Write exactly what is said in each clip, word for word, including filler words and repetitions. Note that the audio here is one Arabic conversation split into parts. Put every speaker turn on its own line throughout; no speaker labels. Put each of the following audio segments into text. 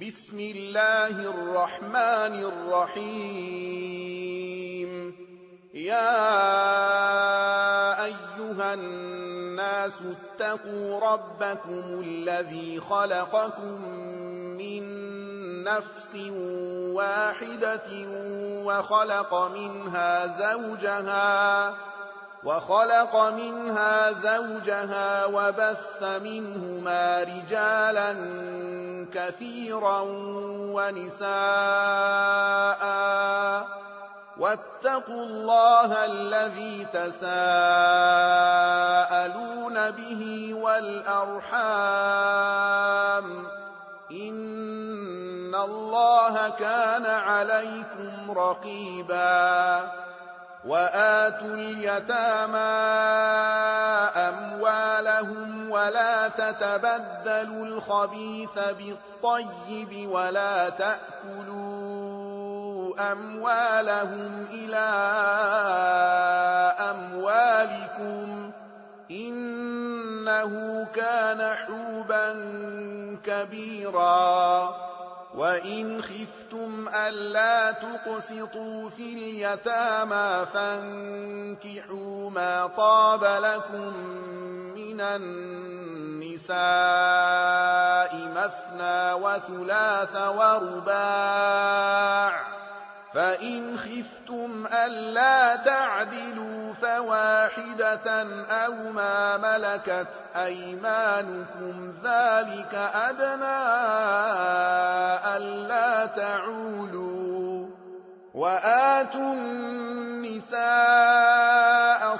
بسم الله الرحمن الرحيم يا أيها الناس اتقوا ربكم الذي خلقكم من نفس واحدة وخلق منها زوجها وخلق منها زوجها وبث منهما رجالا كثيرا ونساء واتقوا الله الذي تساءلون به والأرحام إن الله كان عليكم رقيبا وآتوا اليتامى أموالهم ولا تتبدلوا الخبيث بالطيب ولا تأكلوا أموالهم إلى أموالكم إنه كان حوبا كبيرا وإن خفتم ألا تقسطوا في اليتامى فانكحوا ما طاب لكم من النساء مثنى وثلاث ورباع فإن خفتم ألا تعدلوا فواحدة أو ما ملكت أيمانكم ذلك أدنى ألا تعولوا وآتوا النساء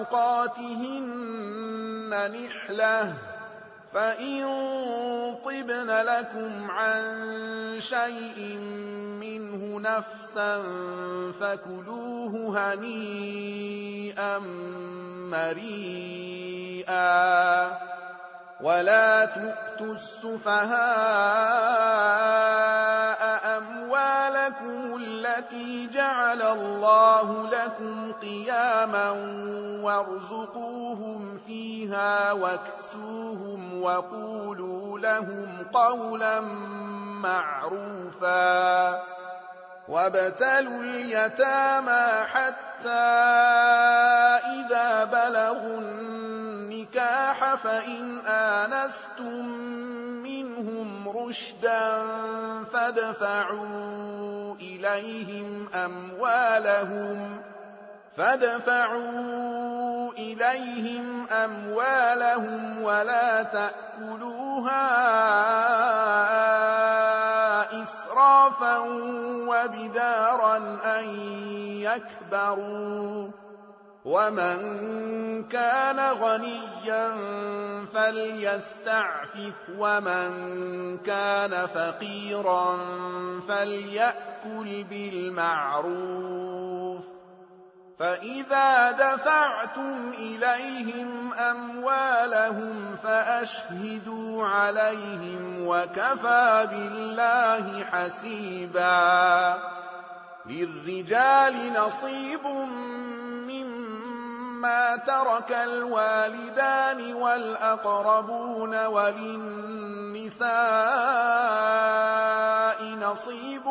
صدقاتهن نحلة فإن طبن لكم عن شيء منه نفسا فكلوه هنيئا مريئا ولا تؤتوا السفهاء أموالكم التي جعل الله لكم قياما وارزقوهم فيها واكسوهم وقولوا لهم قولا معروفا وابتلوا اليتامى حتى إذا بلغوا النكاح فإن آنستم منهم رشدا فادفعوا إليهم أموالهم فادفعوا إليهم أموالهم ولا تأكلوها إسرافا وبدارا أن يكبروا ومن كان غنيا فليستعفف ومن كان فقيرا فليأكل بالمعروف فإذا دفعتم إليهم أموالهم فأشهدوا عليهم وكفى بالله حسيبا للرجال نصيب مما ترك الوالدان والأقربون وللنساء نصيب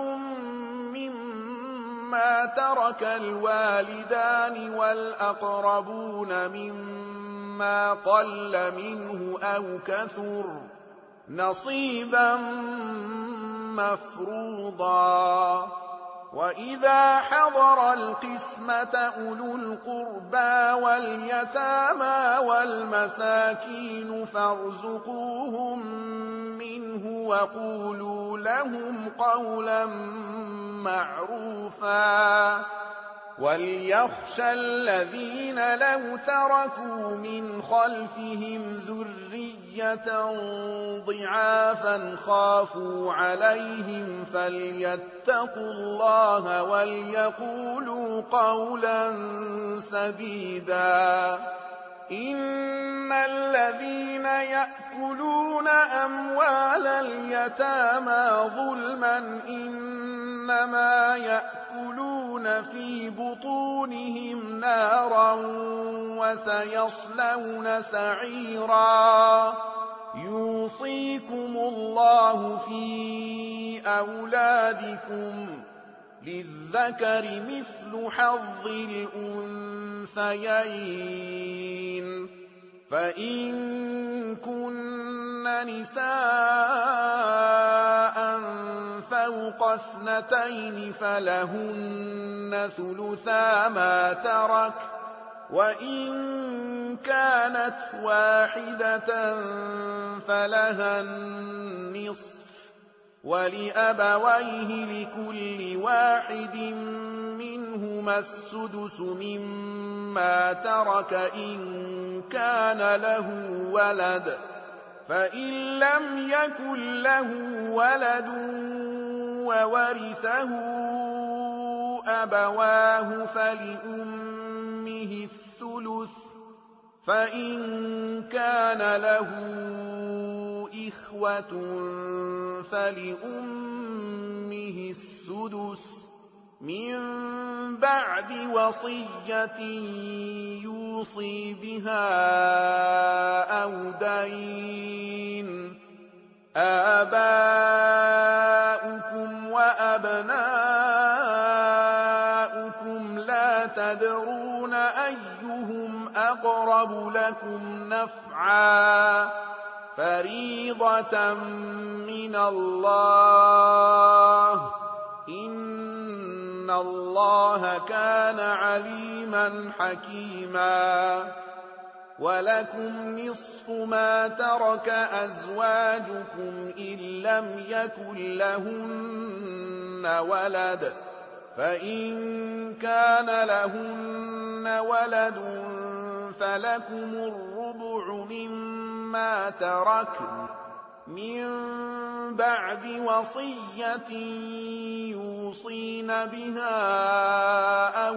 مما ترك الوالدان والأقربون مما قل منه أو كثر نصيبا مفروضا وإذا حضر القسمة أولو القربى واليتامى والمساكين فارزقوهم منه وقولوا لهم قولا معروفا وليخشى الذين لو تركوا من خلفهم ذرية ضعافا خافوا عليهم فليتقوا الله وليقولوا قولا سديدا إن الذين يأكلون أموال اليتامى ظلما إنما يأكلون في بطونهم نارا وسيصلون سعيرا يوصيكم الله في أولادكم للذكر مثل حظ الأنثيين فإن كن نساء فوق اثنتين فلهن ثلثا ما ترك وإن كانت واحدة فلها النصف ولأبويه لكل واحد منهما السدس مما ترك إن كان له ولد فإن لم يكن له ولد وورثه أبواه فلأمه الثلث فإن كان له إخوة فلأمه السدس من بعد وصية يوصي بها أو دين آباؤكم وأبناؤكم لا تدرون أيهم أقرب لكم نفعا فريضة من الله إن الله كان عليما حكيما ولكم نصف ما ترك أزواجكم إن لم يكن لهن ولد فإن كان لهن ولد فلكم الربع مما تركن من بعد وصية يوصين بها أو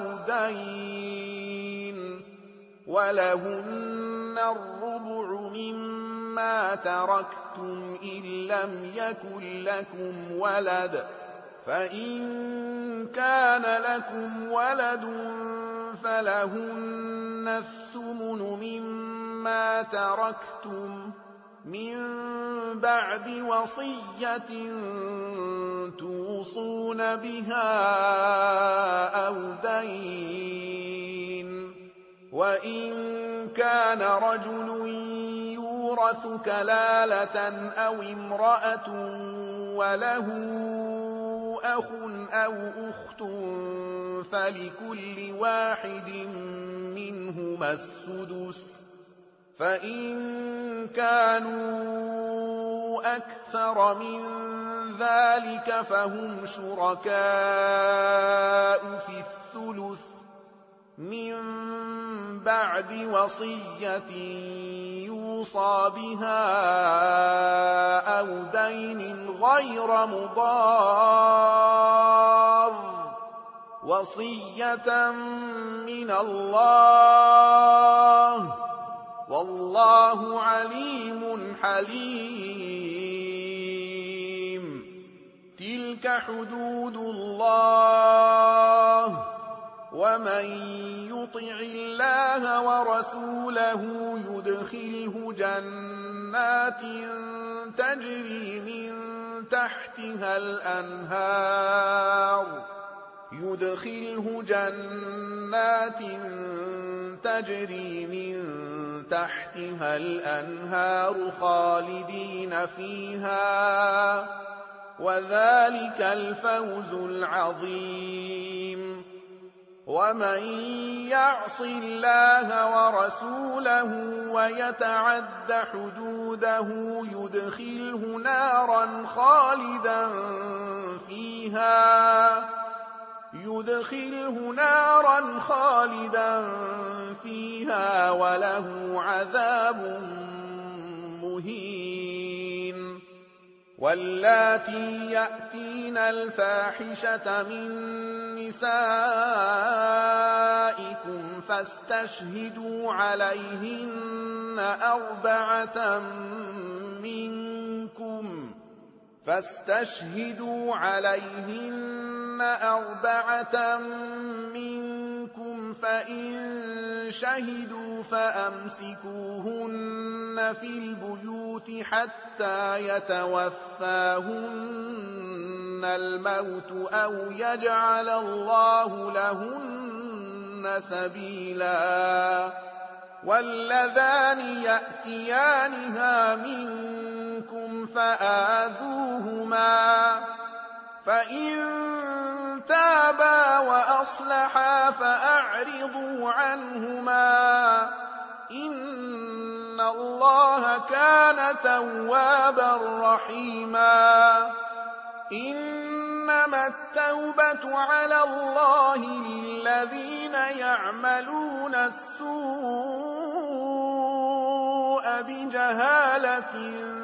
دين ولهن الربع مما تركتم إن لم يكن لكم ولد فإن كان لكم ولد فلهن الثمن مما تركتم من بعد وصية توصون بها أو دين وإن كان رجل يورث كلالة أو امرأة وله أخ أو أخت فلكل واحد منهما السدس فإن كانوا أكثر من ذلك فهم شركاء في الثلث من بعد وصية يوصى بها أو دين غير مضار وصية من الله والله عليم حليم تلك حدود الله ومن يطع الله ورسوله يدخله جنات تجري من تحتها الأنهار يدخله جنات تجري من تحتها الأنهار خالدين فيها وذلك الفوز العظيم ومن يعص الله ورسوله ويتعد حدوده يدخله نارا خالدا فيها يدخله نارا خالدا فيها وله عذاب مهين واللاتي يأتين الفاحشة من نسائكم فاستشهدوا عليهن أربعة منكم فاستشهدوا عليهن أربعة منكم فإن شهدوا فأمسكوهن في البيوت حتى يتوفاهن الموت أو يجعل الله لهن سبيلا واللذان يأتيانها منكم فآذوهما فإن تابا وأصلحا فأعرضوا عنهما إن الله كان توابا رحيما إنما التوبة على الله للذين يعملون السوء بجهالة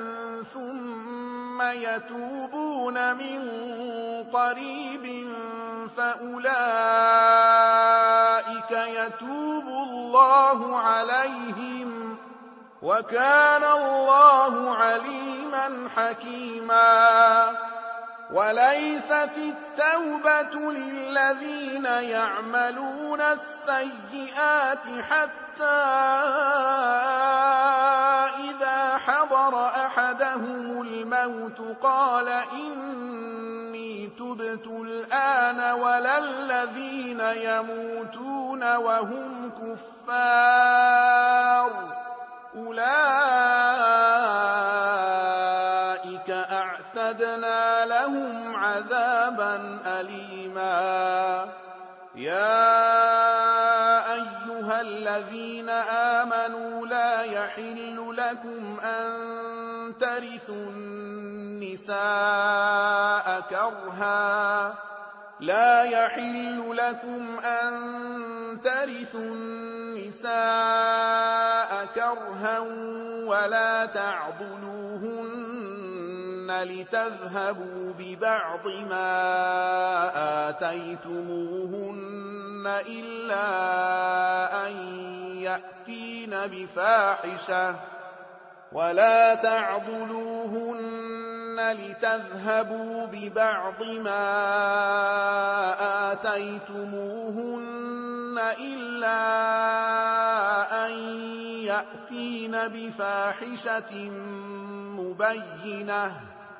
ثم يتوبون من قريب فأولئك يتوب الله عليهم وكان الله عليما حكيما وليست التوبة للذين يعملون السيئات حتى إذا حضر أحدهم الموت قال إني تبت الآن ولا الذين يموتون وهم كفار أولئك أعتدنا لهم عذابا أليما يا أيها الذين آمنوا لا يحل لكم أن ترثوا النساء كرها لا يحل لكم أن ترثوا النساء كرها ولا تعضلوهن لتذهبوا ببعض ما آتيتموهن إلا أن يأتين بفاحشة ولا تعضلوهن لتذهبوا ببعض ما آتيتموهن إلا أن يأتين بفاحشة مبينة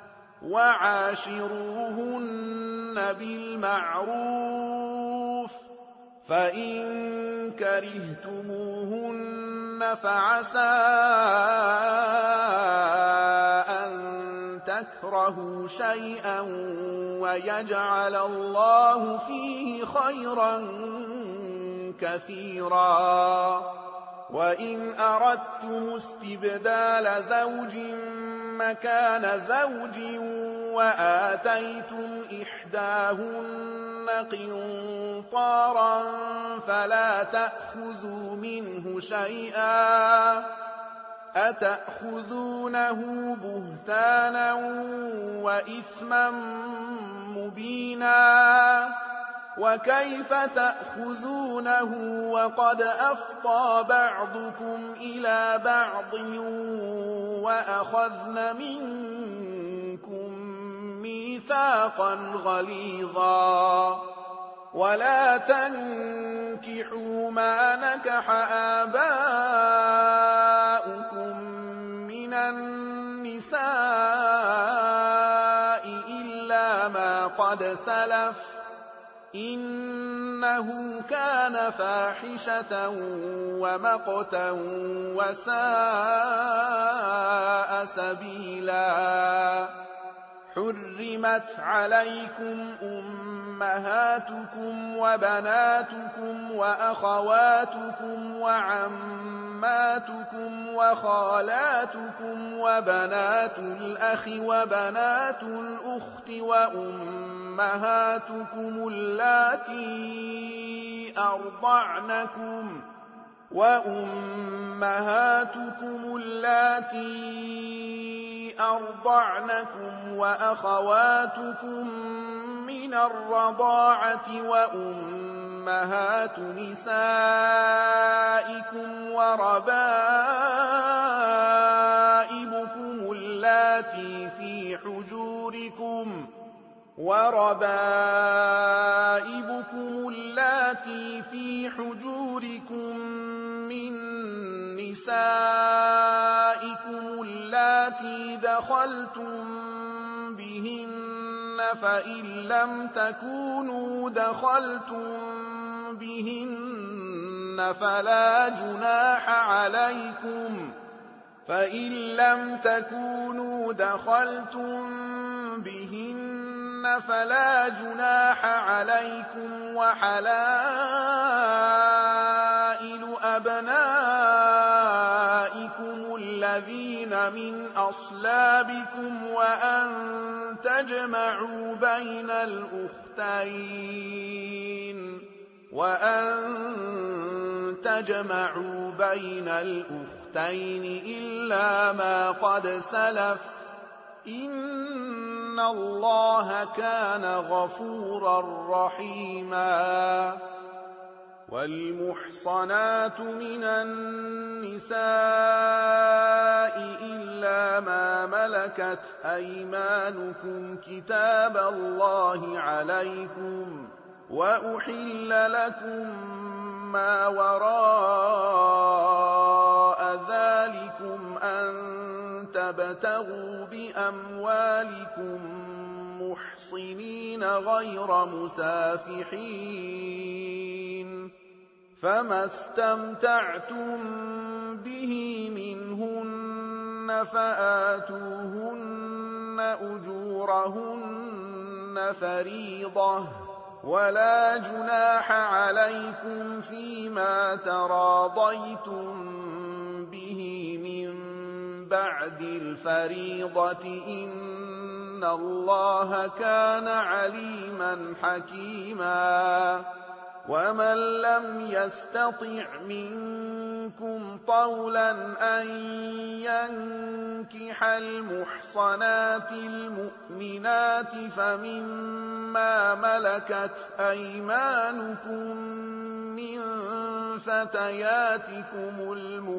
وعاشروهن بالمعروف فإن كرهتموهن فعسى أن تكرهوا شيئا ويجعل الله فيه خيرا كثيرا وإن أردتم استبدال زوج مكان زوج وآتيتم إحداهن قنطارا فلا تأخذوا منه شيئا أتأخذونه بهتانا وإثما مبينا وكيف تأخذونه وقد أفضى بعضكم إلى بعض وأخذن منكم ميثاقا غليظا ولا تنكحوا ما نكح آباؤكم من النساء إلا ما قد سلف إنه كان فاحشة ومقتا وساء سبيلا حرمت عليكم أمهاتكم وبناتكم وأخواتكم وعماتكم وخالاتكم وبنات الأخ وبنات الأخت وأمهاتكم اللاتي أرضعنكم وأمهاتكم اللاتي أرضعنكم وأخواتكم من الرضاعة وأمهات نسائكم وربائبكم اللاتي في حجوركم وربائبكم اللاتي في حجوركم من نسائكم اللاتي دخلتم بهن فإن لم تكونوا دخلتم بهن فلا جناح عليكم فإن لم تكونوا دخلتم بهن فلا جناح عليكم وحلائل أبنائكم الذين من أصلابكم وأن تجمعوا بين الأختين وأن تجمعوا بين الأختين إلا ما قد سلف إن الله كان غفورا رحيما والمحصنات من النساء إلا ما ملكت أيمانكم كتاب الله عليكم وأحل لكم ما وراء ذلكم أن تبتغوا بأموالكم محصنين غير مسافحين فما استمتعتم به منهن فآتوهن أجورهن فريضة ولا جناح عليكم فيما تراضيتم به من بعد الفريضة إن الله كان عليما حكيما ومن لم يستطع منكم طولا أن ينكح المحصنات المؤمنات فمما ملكت أيمانكم من فتياتكم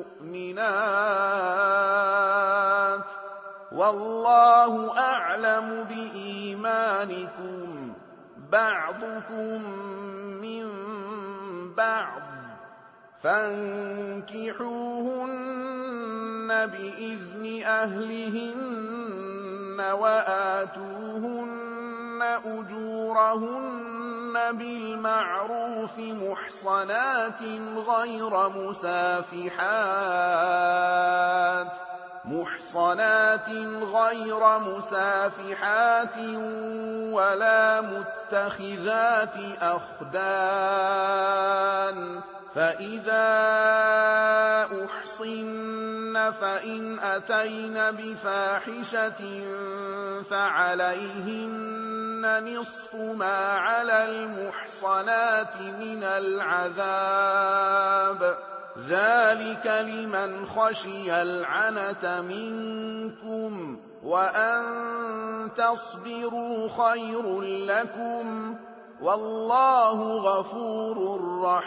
المؤمنات والله أعلم بإيمانكم بعضكم من بعض فانكحوهن بإذن أهلهن وآتوهن أجورهن بالمعروف محصنات غير مسافحات محصنات غير مسافحات ولا متخذات أخدان فإذا أحصن فإن أتين بفاحشة فعليهن نصف ما على المحصنات من العذاب ذلك لمن خشي العنة منكم وأن تصبروا خير لكم والله غفور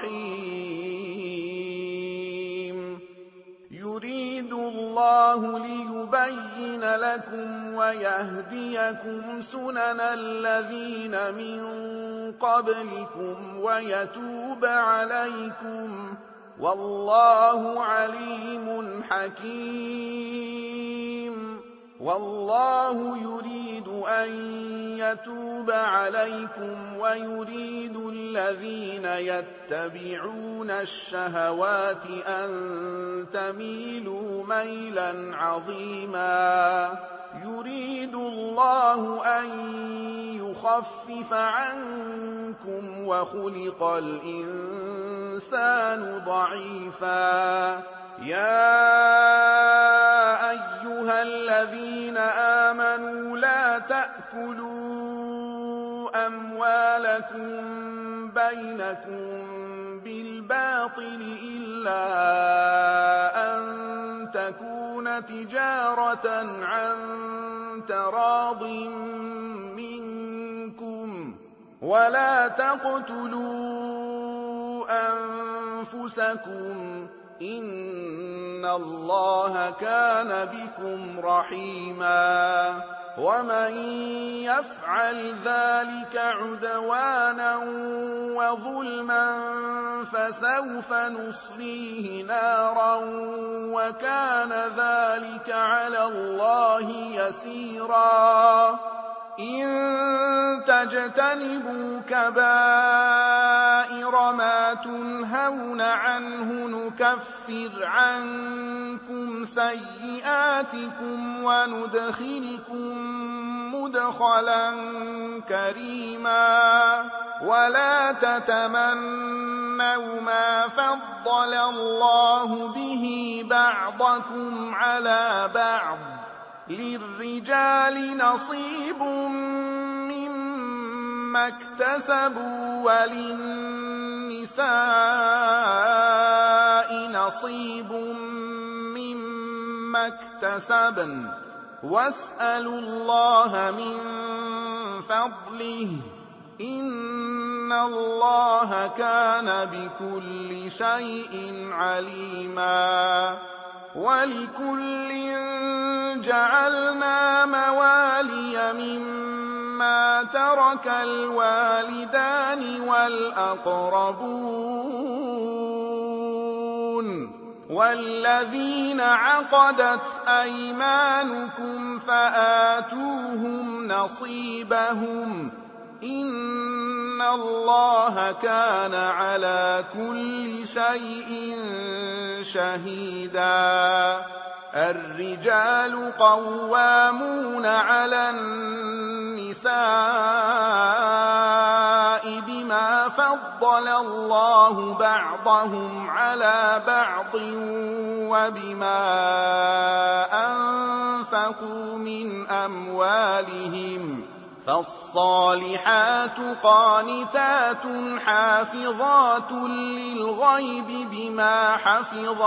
رحيم يريد الله ليبين لكم ويهديكم سنن الذين من قبلكم ويتوب عليكم والله عليم حكيم والله يريد أن يتوب عليكم ويريد الذين يتبعون الشهوات أن تميلوا ميلا عظيما يريد الله أن يخفف عنكم وخلق الإنسان ضعيفا يا أيها الذين آمنوا لا تأكلوا أموالكم بينكم بالباطل إلا أن تكون تجارة عن تراض منكم ولا تقتلوا أنفسكم إن الله كان بكم رحيما ومن يفعل ذلك عدوانا وظلما فسوف نصليه نارا وكان ذلك على الله يسيرا إِن تَجْتَنِبُوا كَبَائِرَ مَا تُنْهَوْنَ عَنْهُ نُكَفِّرْ عَنكُمْ سَيِّئَاتِكُمْ وَنُدْخِلْكُم مُّدْخَلًا كَرِيمًا وَلَا تَتَمَنَّوْا مَا فَضَّلَ اللَّهُ بِهِ بَعْضَكُمْ عَلَىٰ بَعْضٍ ۚ لِّلرِّجَالِ نَصِيبٌ مِّمَّا اكْتَسَبُوا وَلِلنِّسَاءِ نَصِيبٌ مِّمَّا اكْتَسَبْنَ ۚ وَاسْأَلُوا اللَّهَ مِن فَضْلِهِ ۗ إِنَّ اللَّهَ كَانَ بِكُلِّ شَيْءٍ عَلِيمًا. وَلِكُلٍّ جَعَلْنَا مَوَالِيَ مِمَّا تَرَكَ الْوَالِدَانِ وَالْأَقْرَبُونَ وَالَّذِينَ عَقَدَتْ أَيْمَانُكُمْ فَآتُوهُمْ نَصِيبَهُمْ ۖ إِنَّ اللَّهَ كَانَ عَلَىٰ كُلِّ شَيْءٍ شَهِيدًا. الرِّجَالُ قَوَّامُونَ عَلَى النِّسَاءِ بِمَا فَضَّلَ اللَّهُ بَعْضَهُمْ عَلَىٰ بَعْضٍ وَبِمَا أَنفَقُوا مِنْ أَمْوَالِهِمْ ۚ فَالصَّالِحَاتُ قَانِتَاتٌ حَافِظَاتٌ لِّلْغَيْبِ بِمَا حَفِظَ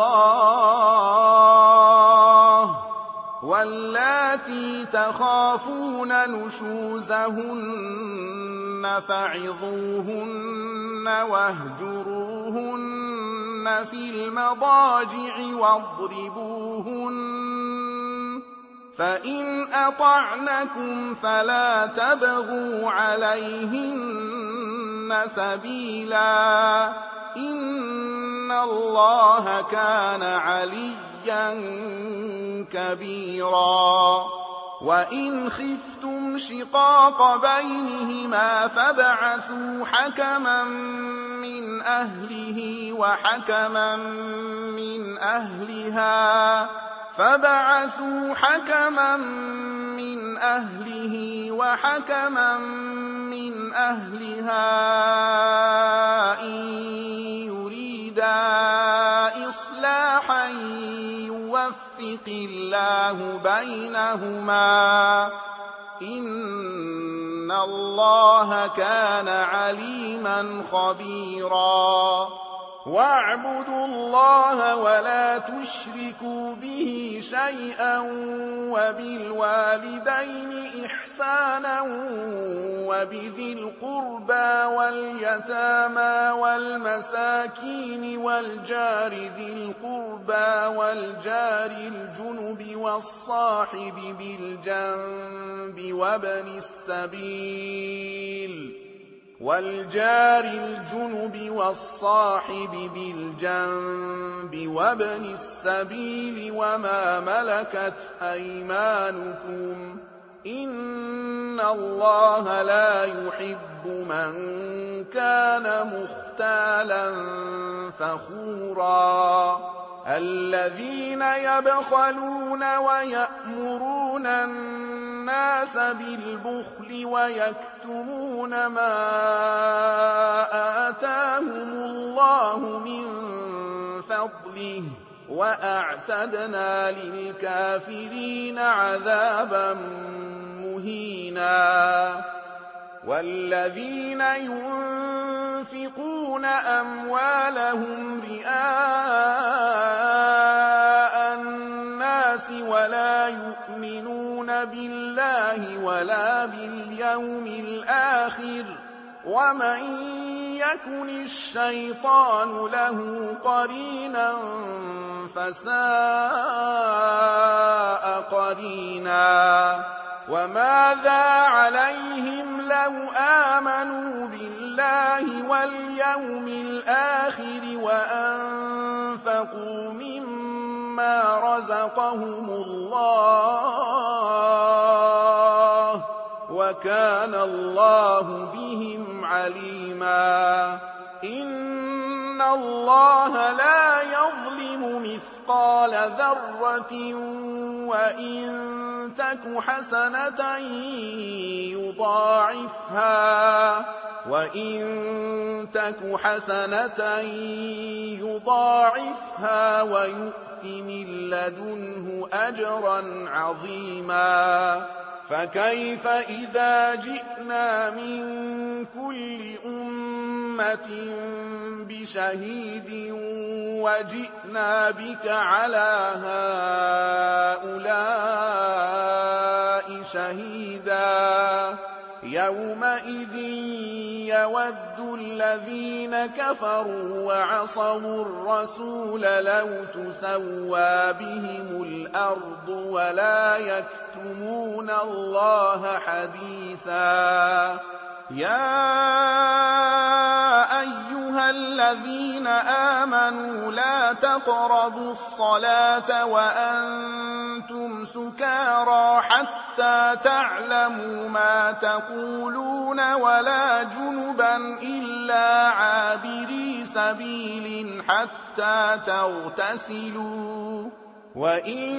اللَّهُ ۚ وَاللَّاتِي تَخَافُونَ نُشُوزَهُنَّ فَعِظُوهُنَّ وَاهْجُرُوهُنَّ فِي الْمَضَاجِعِ وَاضْرِبُوهُنَّ ۖ فَإِنْ أَطَعْنَكُمْ فَلَا تَبْغُوا عَلَيْهِنَّ سَبِيلًا ۗ إِنَّ اللَّهَ كَانَ عَلِيًّا كَبِيرًا. وَإِنْ خِفْتُمْ شِقَاقَ بَيْنِهِمَا فَابْعَثُوا حَكَمًا مِّنْ أَهْلِهِ وَحَكَمًا مِّنْ أَهْلِهَا فَبَعَثُوا حَكَمًا مِّنْ أَهْلِهِ وَحَكَمًا مِّنْ أَهْلِهَا إِن يُرِيدَا إِصْلَاحًا يُوَفِّقِ اللَّهُ بَيْنَهُمَا ۗ إِنَّ اللَّهَ كَانَ عَلِيمًا خَبِيرًا. وَاعْبُدُوا اللَّهَ وَلَا تُشْرِكُوا بِهِ شَيْئًا وَبِالْوَالِدَيْنِ إِحْسَانًا وَبِذِي الْقُرْبَىٰ وَالْيَتَامَىٰ وَالْمَسَاكِينِ وَالْجَارِ ذِي الْقُرْبَىٰ وَالْجَارِ الْجُنُبِ وَالصَّاحِبِ بِالْجَنبِ وَابْنِ السَّبِيلِ وَالْجَارِ الْجُنُبِ وَالصَّاحِبِ بِالْجَنبِ وَابْنِ السَّبِيلِ وَمَا مَلَكَتْ أَيْمَانُكُمْ ۗ إِنَّ اللَّهَ لَا يُحِبُّ مَن كَانَ مُخْتَالًا فَخُورًا. الَّذِينَ يَبْخَلُونَ وَيَأْمُرُونَ النَّاسَ بِالْبُخْلِ وَيَكْتُمُونَ مَا آتَاهُمُ اللَّهُ مِن فَضْلِهِ ۗ وَأَعْتَدْنَا لِلْكَافِرِينَ عَذَابًا مُّهِينًا. وَالَّذِينَ يُنفِقُونَ أَمْوَالَهُمْ رِئَاءَ النَّاسِ وَلَا يُؤْمِنُونَ بِاللَّهِ وَلَا بِالْيَوْمِ الْآخِرِ ۗ وَمَن يَكُنِ الشَّيْطَانُ لَهُ قَرِينًا فَسَاءَ قَرِينًا. وَمَاذَا عَلَيْهِمْ لَوْ آمَنُوا بِاللَّهِ وَالْيَوْمِ الْآخِرِ وَأَنفَقُوا مِمَّا رَزَقَهُمُ اللَّهُ ۚ وكان الله بهم عليما إن الله لا يظلم مثقال ذرة وإن تك حسنة يضاعفها وإن تك حسنة يضاعفها ويؤت من لدنه أجرا عظيما فكيف إذا جئنا من كل أمة بشهيد وجئنا بك على هؤلاء شهيدا يومئذ يود الذين كفروا وعصوا الرسول لو تسوى بهم الأرض ولا يكتمون الله حديثا يا أيها الذين آمنوا لا تقربوا الصلاة وأنتم سكارى حتى تعلموا ما تقولون ولا جنبا إلا عابري سبيل حتى تغتسلوا وإن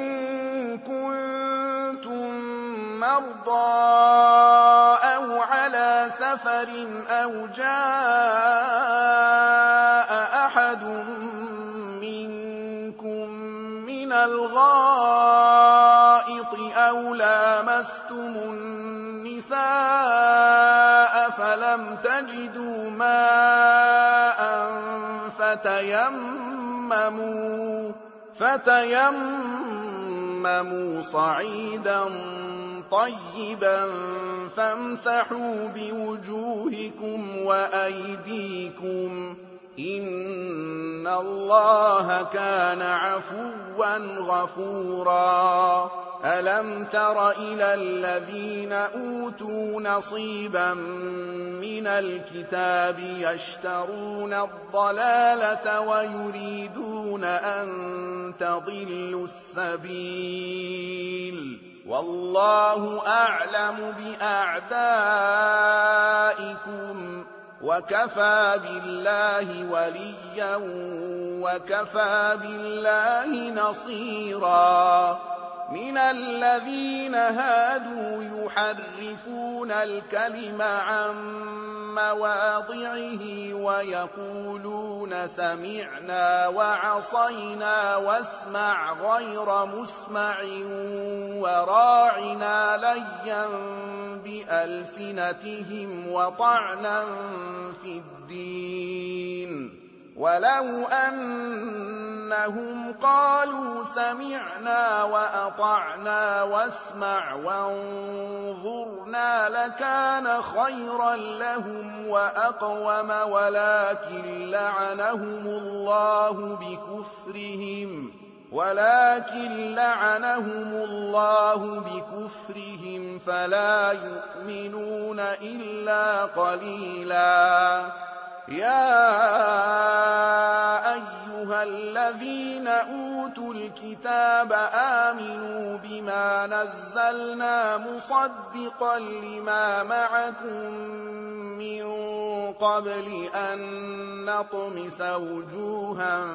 كنتم مرضى أو على سفر أو جاء أحد منكم من الغائط أو لامستم النساء فلم تجدوا ماء فتيمموا فتيمموا صعيدا طيبا فامسحوا بوجوهكم وأيديكم إن الله كان عفوا غفورا ألم تر إلى الذين أوتوا نصيبا من الكتاب يشترون الضلالة ويريدون أن تضلوا السبيل والله أعلم بأعدائكم وكفى بالله وليا وكفى بالله نصيرا من الذين هادوا يحرفون الكلم عن مواضعه ويقولون سمعنا وعصينا واسمع غير مسمع وراعنا ليا بألسنتهم وطعنا في الدين ولو أنهم قالوا سمعنا وأطعنا واسمع وانظرنا لكان خيرا لهم وأقوم ولكن لعنهم الله بكفرهم ولكن لعنهم الله بكفرهم فلا يؤمنون إلا قليلا يا أيها الذين أوتوا الكتاب آمنوا بما نزلنا مصدقا لما معكم من قبل أن نطمس وجوها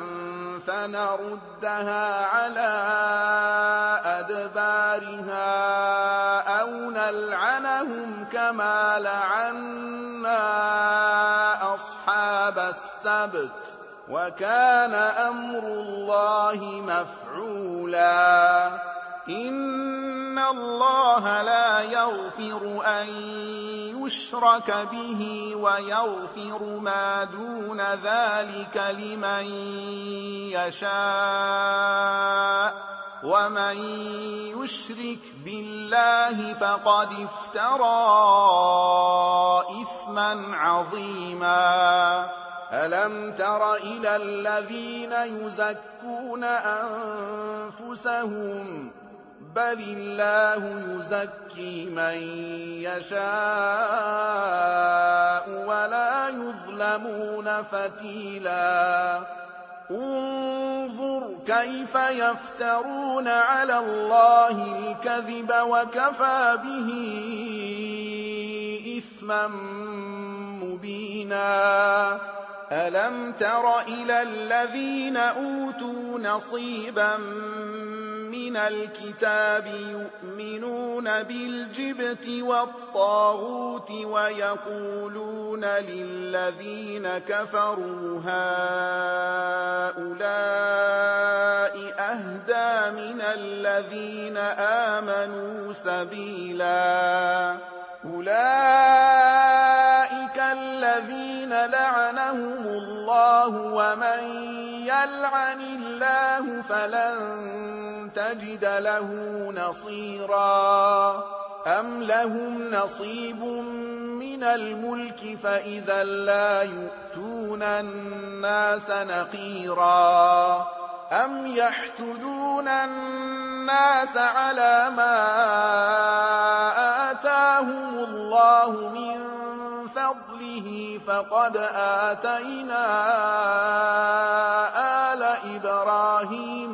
فنردها على أدبارها أو نلعنهم كما لعنا أصحاب السبت وكان أمر الله مفعولا إن الله لا يغفر أن يشرك به ويغفر ما دون ذلك لمن يشاء ومن يشرك بالله فقد افترى إثما عظيما ألم تر إلى الذين يزكون أنفسهم بل الله يزكي من يشاء ولا يظلمون فتيلا انظر كيف يفترون على الله الكذب وكفى به إثما مبينا ألم تر إلى الذين أوتوا نصيبا من الكتاب يؤمنون بالجبت والطاغوت ويقولون للذين كفروا هؤلاء أهدى من الذين آمنوا سبيلا أولئك الذين لعنهم الله ومن يلعن الله فلن تجد له نصيرا أم لهم نصيب من الملك فإذا لا يؤتون الناس نقيرا أم يحسدون الناس على ما آتاهم الله من فضله فقد آتينا آل إبراهيم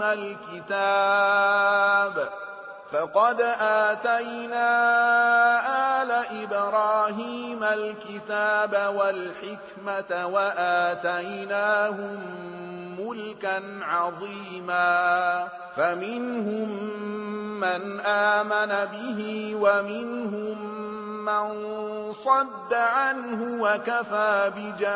الكتاب فقد آتينا آل إبراهيم الكتاب والحكمة وآتيناهم ملكا عظيما فمنهم من آمن به ومنهم من صد عنه وكفى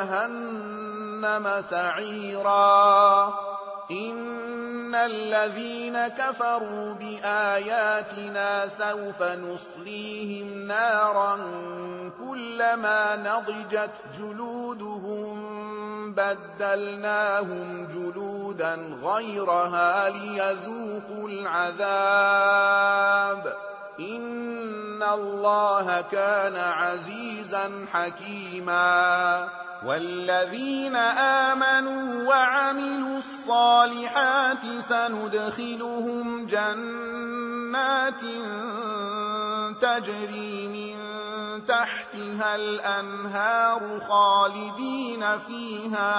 بجهنم سعيرا إن الذين كفروا بآياتنا سوف نصليهم نارا كلما نضجت جلودهم بدلناهم جلودا غيرها ليذوقوا العذاب إن الله كان عزيزا حكيما والذين آمنوا وعملوا الصالحات سندخلهم جنات تجري من تحتها الأنهار خالدين فيها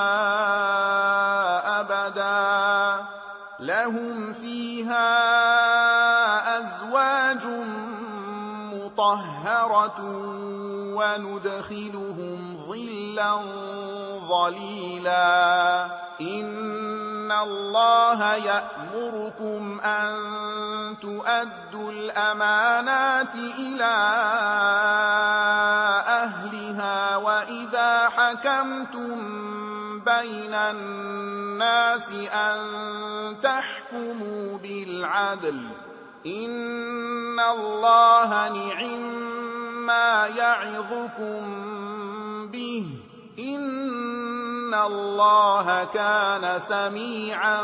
أبدا لهم فيها أزواج مطهرة وندخلهم ظلا ظليلا إن الله يأمركم أن تؤدوا الأمانات إلى أهلها وإذا حكمتم بين الناس أن تحكموا بالعدل إن الله نعما يعظكم به إن الله كان سميعا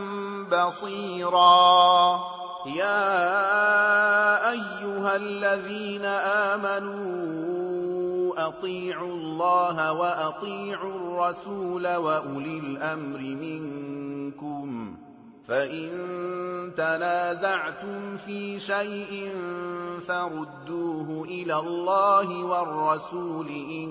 بصيرا يا أيها الذين آمنوا أطيعوا الله وأطيعوا الرسول وأولي الأمر منكم فإن تنازعتم في شيء فردوه إلى الله والرسول إن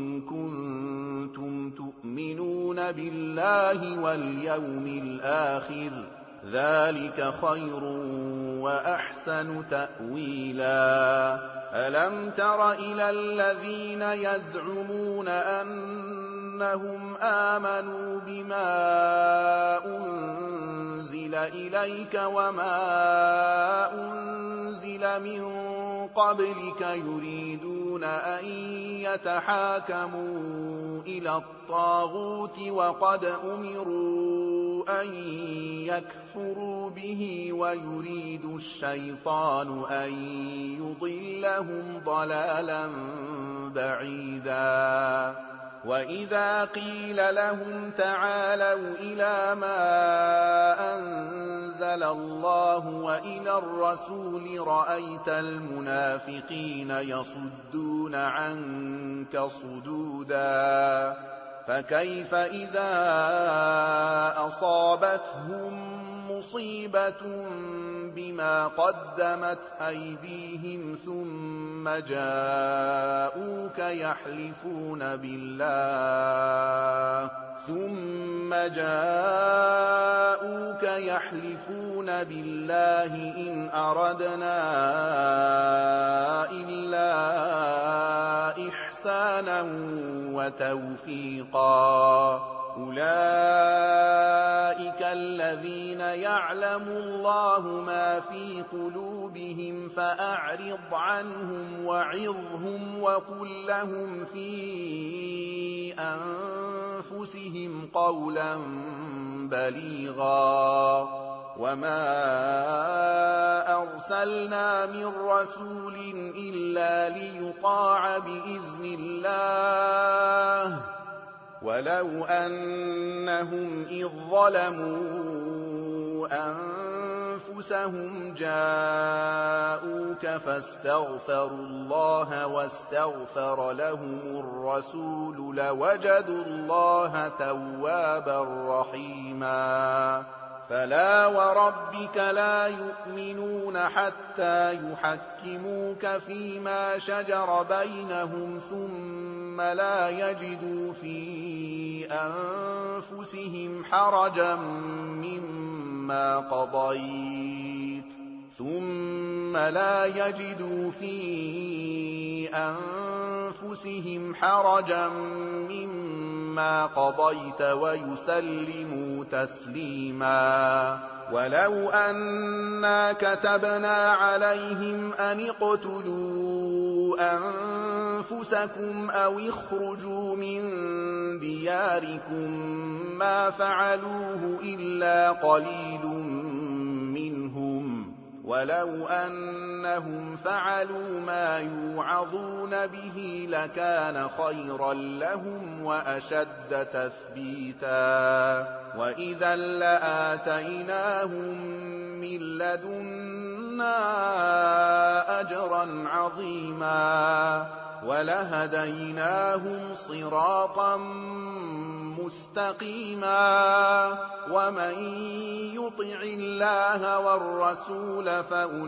كنتم تؤمنون بالله واليوم الآخر ذلك خير وأحسن تأويلا ألم تر إلى الذين يزعمون أنهم آمنوا بما أنزل إليك وما أنزل من قبلك يريدون أن يتحاكموا إلى الطاغوت وقد أمروا أن يكفروا به ويريد الشيطان أن يضلهم ضلالا بعيدا وإذا قيل لهم تعالوا إلى ما أنزل الله وإلى الرسول رأيت المنافقين يصدون عنك صدودا فكيف إذا أصابتهم مصيبة بما قدمت أيديهم ثم جاءوك يحلفون بالله ثم جاءوك يحلفون بالله إن أردنا إلا إحسانا إحسانا وتوفيقا. أولئك الذين يعلم الله ما في قلوبهم فأعرض عنهم وعظهم وقل لهم في أنفسهم قولا بليغا. وما أرسلنا من رسول إلا ليطاع بإذن الله ولو أنهم إذ ظلموا أنفسهم جاءوك فاستغفروا الله واستغفر لهم الرسول لوجدوا الله توابا رحيما. فلا وربك لا يؤمنون حتى يحكموك فيما شجر بينهم ثم لا يجدوا في أنفسهم حرجا مما قضيت ثم لا يجدوا في أنفسهم حرجا مما قضيت ويسلموا تسليما. ولو أنا كتبنا عليهم أن اقتلوا أنفسكم أو اخرجوا من دياركم ما فعلوه إلا قليل منهم ولو أنهم فعلوا ما يوعظون به لكان خيرا لهم وأشد تثبيتا. وإذا لآتيناهم من لدنا أجرا عظيما ولهديناهم صراطا مستقيما. ومن يطع الله والرسول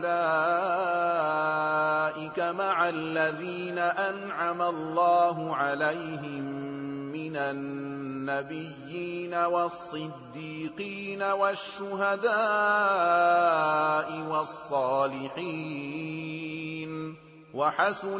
فأولئك مع الذين أنعم الله عليهم من النبيين والصديقين والشهداء والصالحين وحسن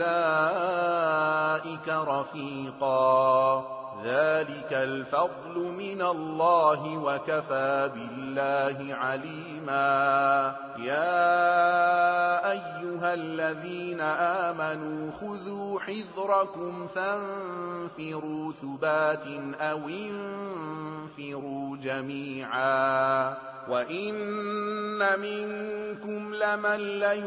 أولئك رفيقا. ذلك الفضل من الله وكفى بالله عليما. يا أيها الذين آمنوا خذوا حذركم فانفروا ثبات أو انفروا جميعا. وإن منكم لمن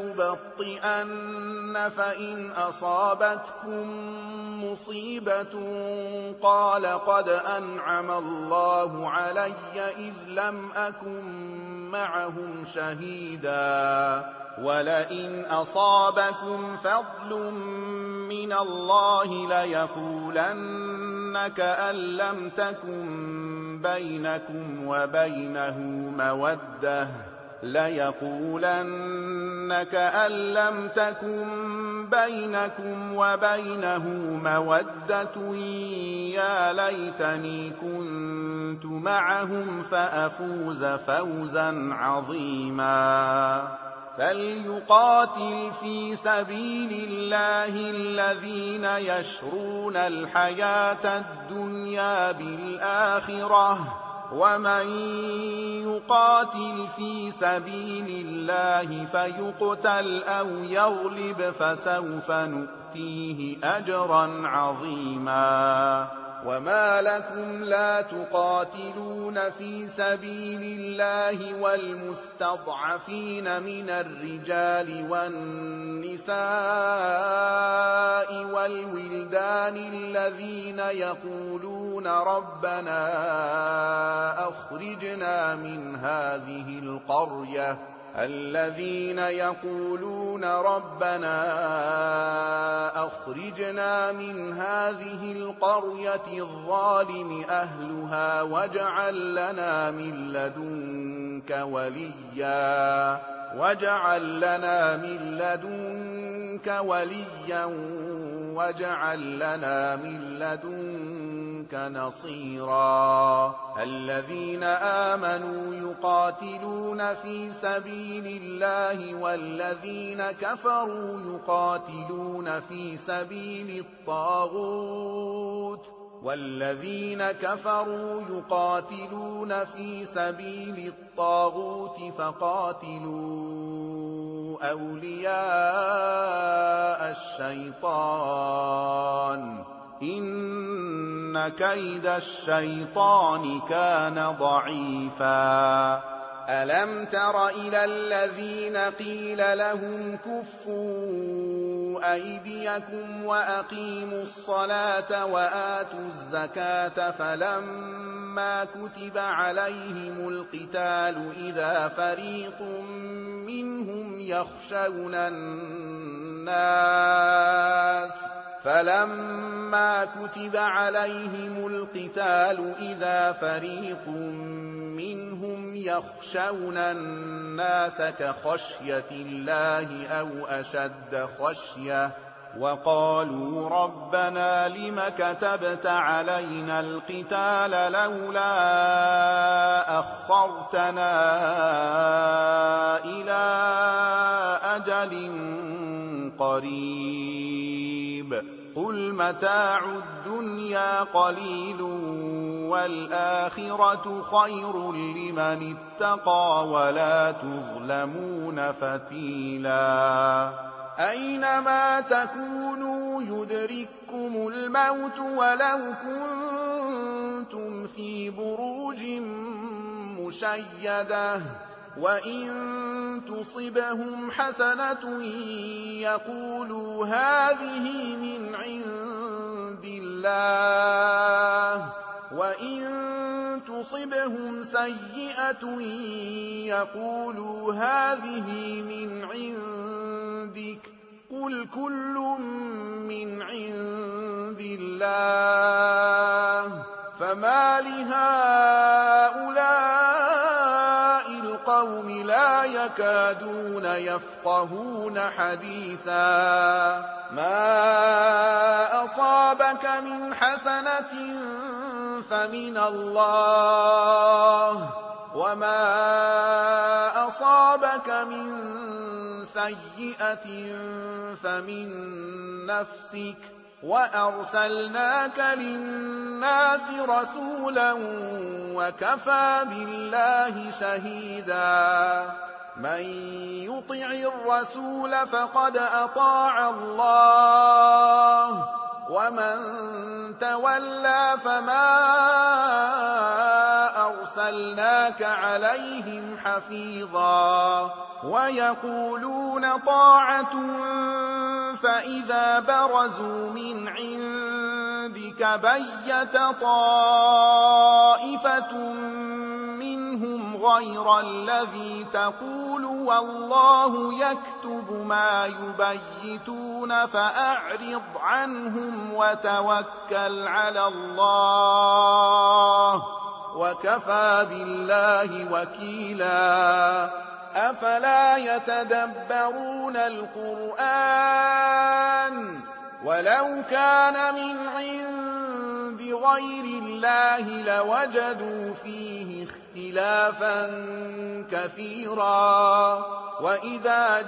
ليبطئن فإن أصابتكم مصيبة قال قد أنعم الله علي إذ لم أكن معهم شهيدا ولئن أصابكم فضل من الله ليقولن كأن لم تكن بينكم وبينه مودة ليقولن كأن لم تكن بينكم وبينه مودة يا ليتني كنت معهم فأفوز فوزا عظيما. فليقاتل في سبيل الله الذين يشرون الحياة الدنيا بالآخرة ومن يقاتل في سبيل الله فيقتل أو يغلب فسوف نؤتيه أجرا عظيما. وما لكم لا تقاتلون في سبيل الله والمستضعفين من الرجال والنساء والولدان الذين يقولون ربنا أخرجنا من هذه القرية الذين يقولون ربنا أخرجنا من هذه القرية الظالم أهلها واجعل لنا من لدنك وليا واجعل لنا من لدنك وليا واجعل لنا من لدنك لدنك نصيرا الذين آمنوا يقاتلون في سبيل الله والذين كفروا يقاتلون في سبيل الطاغوت والذين كفروا يقاتلون في سبيل الطاغوت فقاتلوا أولياء الشيطان إن كيد الشيطان كان ضعيفا ألم تر إلى الذين قيل لهم كفوا أيديكم وأقيموا الصلاة وآتوا الزكاة فلما كتب عليهم القتال إذا فريق منهم يخشون الناس فلما كتب عليهم القتال إذا فريق منهم يخشون الناس كخشية الله أو أشد خشية وقالوا ربنا لم كتبت علينا القتال لولا أخرتنا إلى أجل قريب قل متاع الدنيا قليل والآخرة خير لمن اتقى ولا تظلمون فتيلا أينما تكونوا يدرككم الموت ولو كنتم في بروج مشيدة وإن تصبهم حسنة يقولوا هذه من عند الله وإن تصبهم سيئة يقولوا هذه من عندك قل كل من عند الله فما لهؤلاء القوم لا يكادون يفقهون حديثا ما أصابك من حسنة فمن الله وما أصابك من سيئة فمن نفسك وأرسلناك للناس رسولا وكفى بالله شهيدا من يطع الرسول فقد أطاع الله ومن تولى فما أرسلناك عليهم حفيظا ويقولون طاعة فإذا برزوا من عندك بيت طائفة منهم غير الذي تقول والله يكتب ما يبيتون فأعرض عنهم وتوكل على الله وكفى بالله وكيلا أفلا يتدبرون القرآن ولو كان من عند غير الله لوجدوا فيه اختلافا كثيرا وإذا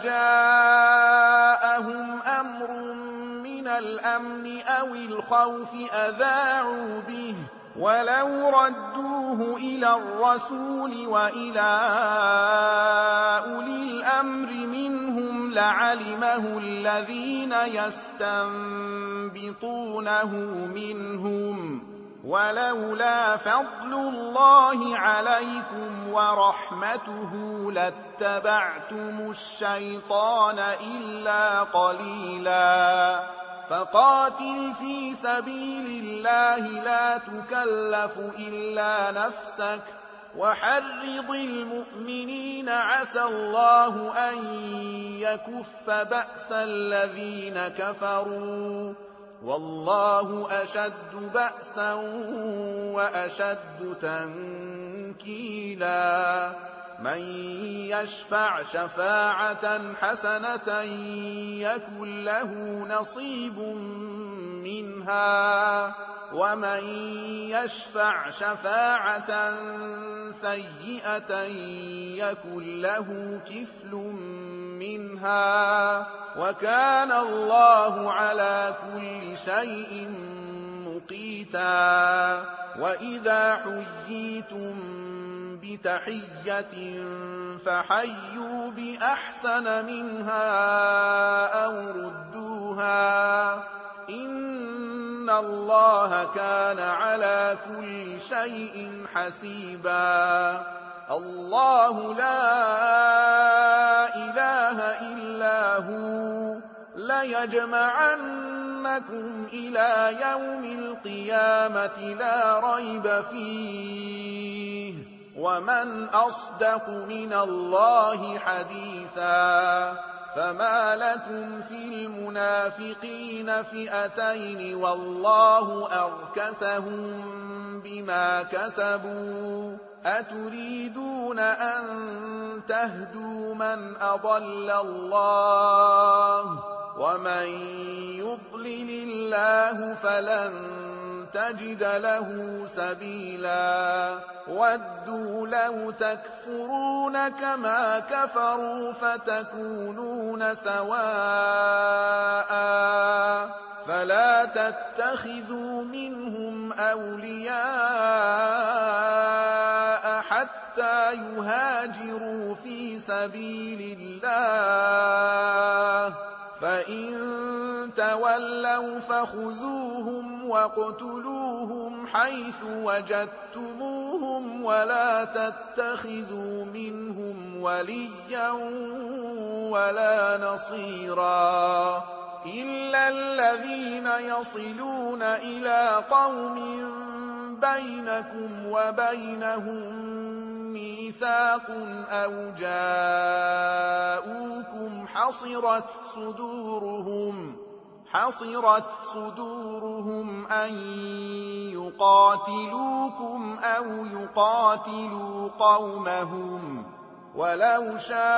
جاءهم أمر من الأمن أو الخوف أذاعوا به ولو ردوه إلى الرسول وإلى أولي الأمر منهم لعلمه الذين يستنبطونه منهم ولولا فضل الله عليكم ورحمته لاتبعتم الشيطان إلا قليلا فقاتل في سبيل الله لا تكلف إلا نفسك وحرض المؤمنين عسى الله أن يكف بأس الذين كفروا والله أشد بأسا وأشد تنكيلا من يشفع شفاعة حسنة يكن له نصيب منها ومن يشفع شفاعة سيئة يكن له كفل منها وكان الله على كل شيء مقيتا وإذا حييتم بتحية فحيوا بأحسن منها أو ردوها إن الله كان على كل شيء حسيبا الله لا إله إلا هو ليجمعنكم إلى يوم القيامة لا ريب فيه ومن أصدق من الله حديثا فما لكم في المنافقين فئتين والله أركسهم بما كسبوا أتريدون أن تهدوا من أضل الله ومن يضلل الله فلن تجد له سبيلا ودوا لو تكفرون كما كفروا فتكونون سواء فلا تتخذوا منهم أولياء حتى يهاجروا في سبيل الله فإن تولوا فخذوهم واقتلوهم حيث وجدتموهم ولا تتخذوا منهم وليا ولا نصيرا إلا الذين يصلون إلى قوم بينكم وبينهم ميثاق أو جاءوكم حصرت صدورهم حصرت صدورهم أن يقاتلوكم أو يقاتلوا قومهم ولو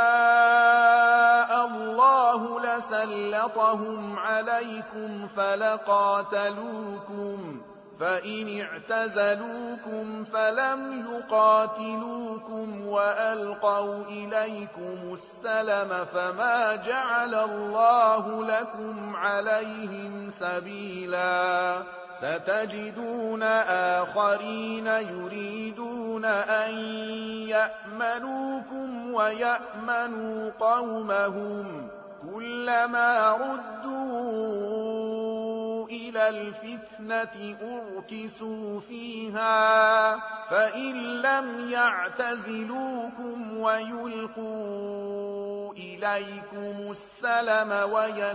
شاء الله لسلطهم عليكم فلقاتلوكم فإن اعتزلوكم فلم يقاتلوكم وألقوا إليكم السلم فما جعل الله لكم عليهم سبيلا ستجدون آخرين يريدون أن يأمنوكم ويأمنوا قومهم كلما ردوا إلى الفتنة أركسوا فيها فإن لم يعتزلوكم ويلقوا إليكم السلم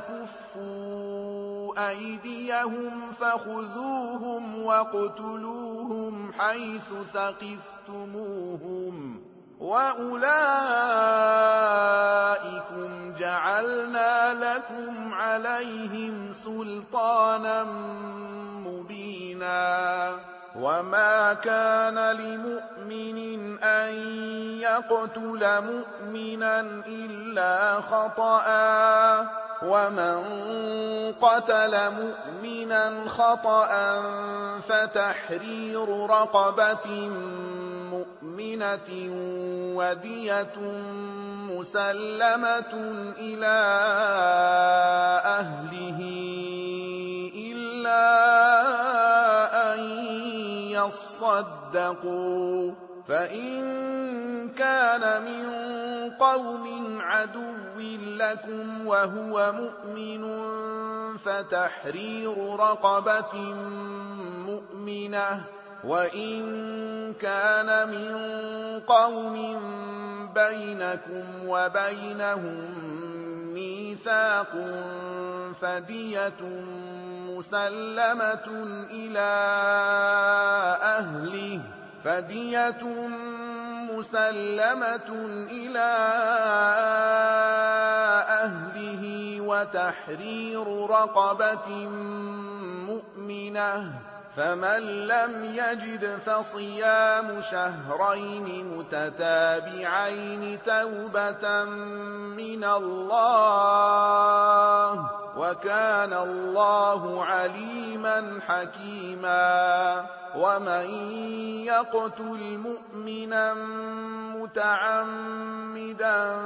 ويكفوا أيديهم فخذوهم واقتلوهم حيث ثقفتموهم وأولئكم جعلنا لكم عليهم سلطانا مبينا وما كان لمؤمن أن يقتل مؤمنا إلا خطأ ومن قتل مؤمنا خطأ فتحرير رقبة مؤمنة ودية مسلمة إلى أهله إلا أن يصدقوا فإن كان من قوم عدو لكم وهو مؤمن فتحرير رقبة مؤمنة وإن كان من قوم بينكم وبينهم ميثاق فدية مسلمة إلى أهله فدية مسلمة إلى أهله وتحرير رقبة مؤمنة فمن لم يجد فصيام شهرين متتابعين توبة من الله وكان الله عليما حكيما ومن يقتل مؤمنا متعمدا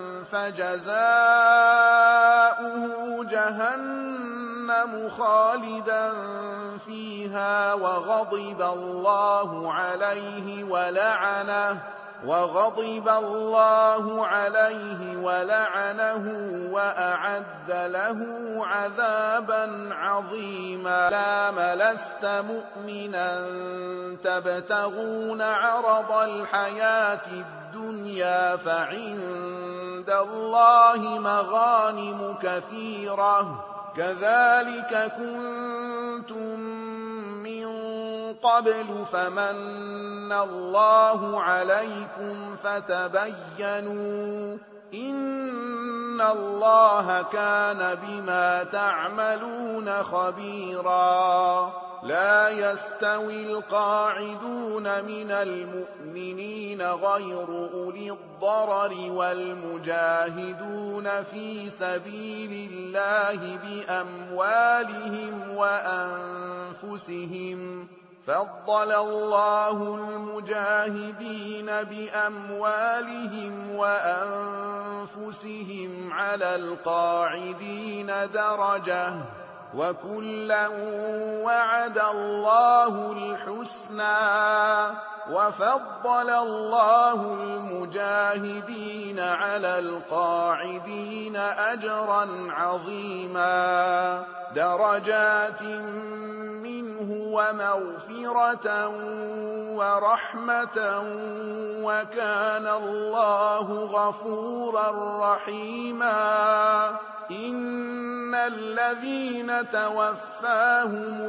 فجزاؤه جهنم خالدا فيها وغضب الله عليه ولعنه وغضب الله عليه ولعنه وأعد له عذابا عظيما سلام لست مؤمنا تبتغون عرض الحياة الدنيا فعند الله مغانم كثيرة كذلك كنتم من قبل فمن الله عليكم فتبينوا إن الله كان بما تعملون خبيرا لا يستوي القاعدون من المؤمنين غير أولي الضرر والمجاهدون في سبيل الله بأموالهم وأنفسهم فضل الله المجاهدين بأموالهم وأنفسهم على القاعدين درجة وكلا وعد الله الحسنى وفضل الله المجاهدين على القاعدين أجرا عظيما درجات منه ومغفرة ورحمة وكان الله غفورا رحيما إن الذين توفاهم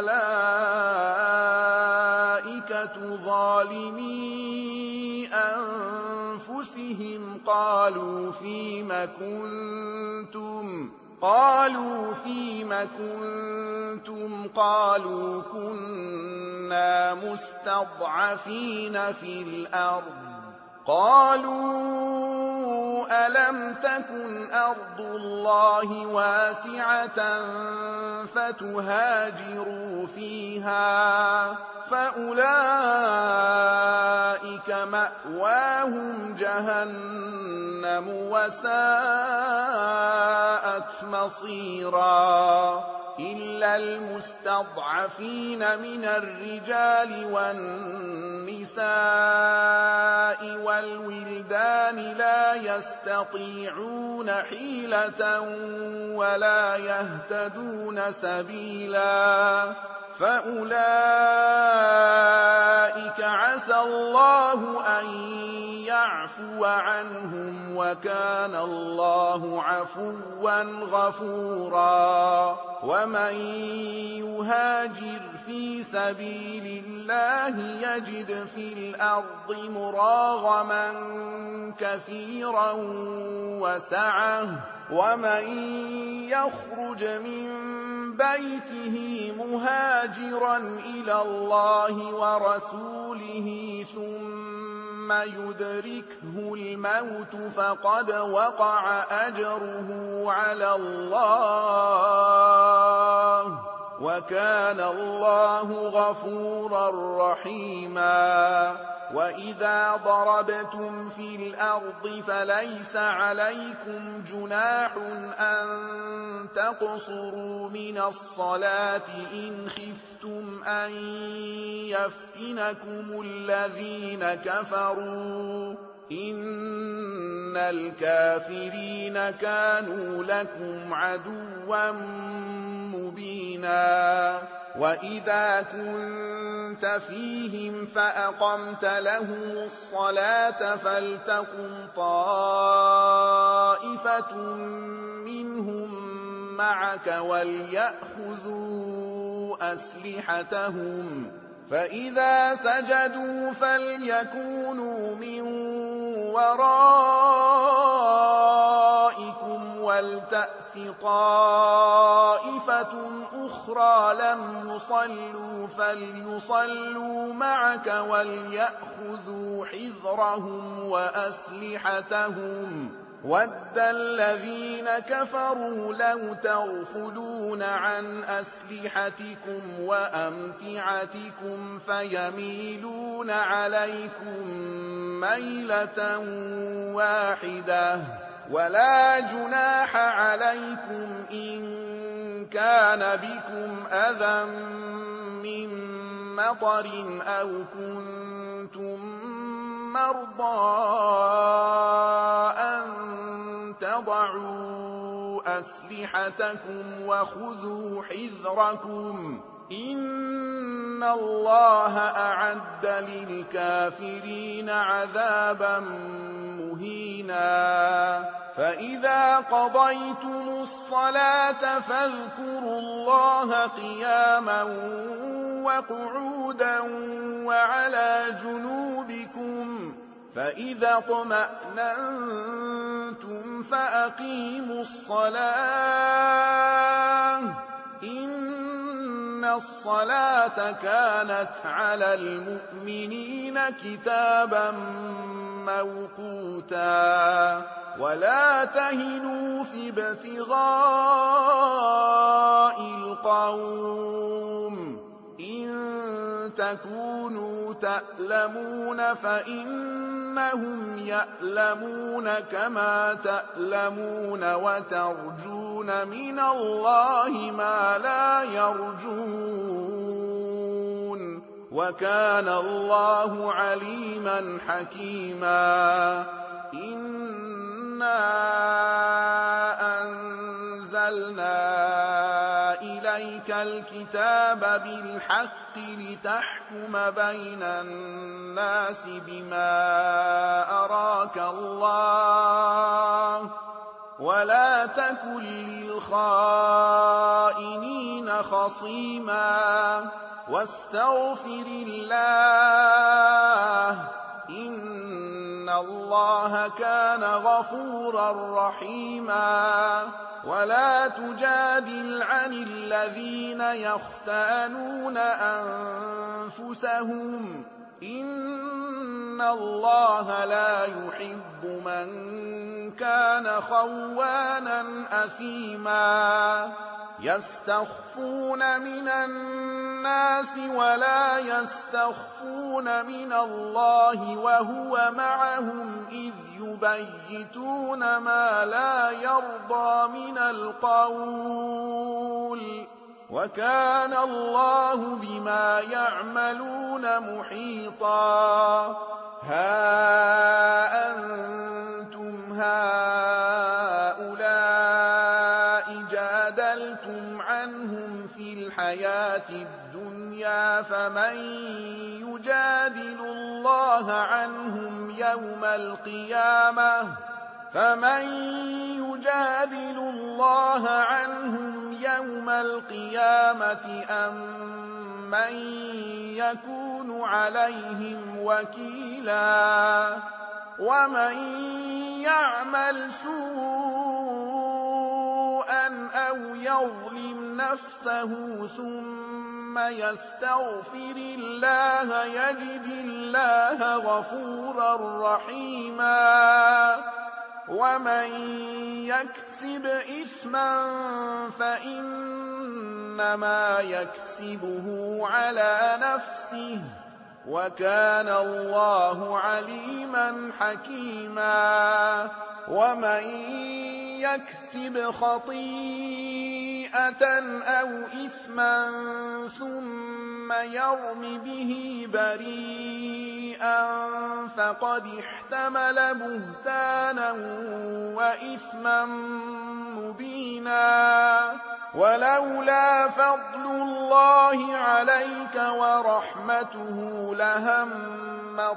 الملائكة ظالمي أنفسهم قالوا فيم كنتم قالوا فيم كنتم قالوا كنا مستضعفين في الأرض قالوا ألم تكن أرض الله واسعة فتهاجروا فيها فأولئك مأواهم جهنم وساءت مصيرا إلا المستضعفين من الرجال والنساء والولدان لا يستطيعون حيلة ولا يهتدون سبيلا فأولئك عسى الله أن يعفو عنهم وكان الله عفوا غفورا ومن يهاجر في سبيل الله يجد في الأرض مراغما كثيرا وسعة ومن يخرج من بيته مهاجرا إلى الله ورسوله ثم يدركه الموت فقد وقع أجره على الله وكان الله غفورا رحيما وإذا ضربتم في الأرض فليس عليكم جناح أن تقصروا من الصلاة إن خفتم أن يفتنكم الذين كفروا إن الكافرين كانوا لكم عدوا مبينا وإذا كنت فيهم فأقمت لهم الصلاة فلتقم طائفة منهم معك وليأخذوا أسلحتهم فإذا سجدوا فليكونوا من ورائكم ولتأت طائفة أخرى لم يصلوا فليصلوا معك وليأخذوا حذرهم وأسلحتهم وَدَّ الَّذِينَ كَفَرُوا لَوْ تَغْفُلُونَ عَنْ أَسْلِحَتِكُمْ وَأَمْتِعَتِكُمْ فَيَمِيلُونَ عَلَيْكُم مَّيْلَةً وَاحِدَةً وَلَا جُنَاحَ عَلَيْكُمْ إِن كَانَ بِكُمْ أَذًى مِّن مَّطَرٍ أَوْ كُنتُم مَّرْضَىٰ أَن تَضَعُوا أَسْلِحَتَكُمْ وَخُذُوا حِذْرَكُمْ إِنَّ اللَّهَ أَعَدَّ لِلْكَافِرِينَ عَذَابًا مُّهِينًا فَإِذَا قَضَيْتُمُ الصَّلَاةَ فاذكروا اللَّهَ قِيَامًا وَقُعُودًا وَعَلَىٰ جُنُوبِكُمْ فَإِذَا اطْمَأْنَنتُمْ فَأَقِيمُوا الصَّلَاةَ إِنَّ الصَّلَاةَ كَانَتْ عَلَى الْمُؤْمِنِينَ كِتَابًا مَّوْقُوتًا وَلَا تَهِنُوا فِي ابْتِغَاءِ الْقَوْمِ إِن تَكُونُوا تَأْلَمُونَ فَإِنَّهُمْ يَأْلَمُونَ كَمَا تَأْلَمُونَ وَتَرْجُونَ مِنَ اللَّهِ مَا لَا يَرْجُونَ وَكَانَ اللَّهُ عَلِيمًا حَكِيمًا إِنَّا أَنزَلْنَا إِلَيْكَ الْكِتَابَ بِالْحَقِّ لِتَحْكُمَ بَيْنَ النَّاسِ بِمَا أَرَاكَ اللَّهُ وَلَا تَكُن لِّلْخَائِنِينَ خَصِيمًا وَاسْتَغْفِرِ اللَّهَ إِنَّ اللَّهَ كَانَ غَفُورًا رَّحِيمًا وَلَا تُجَادِلْ عَنِ الَّذِينَ يَخْتَانُونَ أَنفُسَهُمْ ۚ إِنَّ اللَّهَ لَا يُحِبُّ مَن كَانَ خَوَّانًا أَثِيمًا يَسْتَخْفُونَ مِنَ النَّاسِ وَلَا يَسْتَخْفُونَ مِنَ اللَّهِ وَهُوَ مَعَهُمْ إِذْ يُبَيِّتُونَ مَا لَا يَرْضَىٰ مِنَ الْقَوْلِ وَكَانَ اللَّهُ بِمَا يَعْمَلُونَ مُحِيطًا هَا أَنتُمْ هَٰؤُلَاءِ جَادَلْتُمْ عَنْهُمْ فِي الْحَيَاةِ الدُّنْيَا فَمَن يُجَادِلُ اللَّهَ عَنْهُمْ يَوْمَ الْقِيَامَةِ فَمَن يُجَادِلُ اللَّهَ عَنْهُمْ يَوْمَ الْقِيَامَةِ أَم مَّن يَكُونُ عَلَيْهِمْ وَكِيلًا وَمَن يَعْمَلْ سُوءًا أَوْ يَظْلِمْ نَفْسَهُ ثُمَّ يَسْتَغْفِرِ اللَّهَ يَجِدِ اللَّهَ غَفُورًا رَّحِيمًا وَمَن يَكْسِبْ إِثْمًا فَإِنَّمَا يَكْسِبُهُ عَلَىٰ نَفْسِهِ وَكَانَ اللَّهُ عَلِيمًا حَكِيمًا وَمَن يَكْسِبْ خَطِيئَةً أَوْ إِثْمًا ثُمَّ يَرْمِ بِهِ بَرِيئًا فَقَدِ احْتَمَلَ بُهْتَانًا وَإِثْمًا مُّبِينًا وَلَوْلَا فَضْلُ اللَّهِ عَلَيْكَ وَرَحْمَتُهُ لَهَمَّت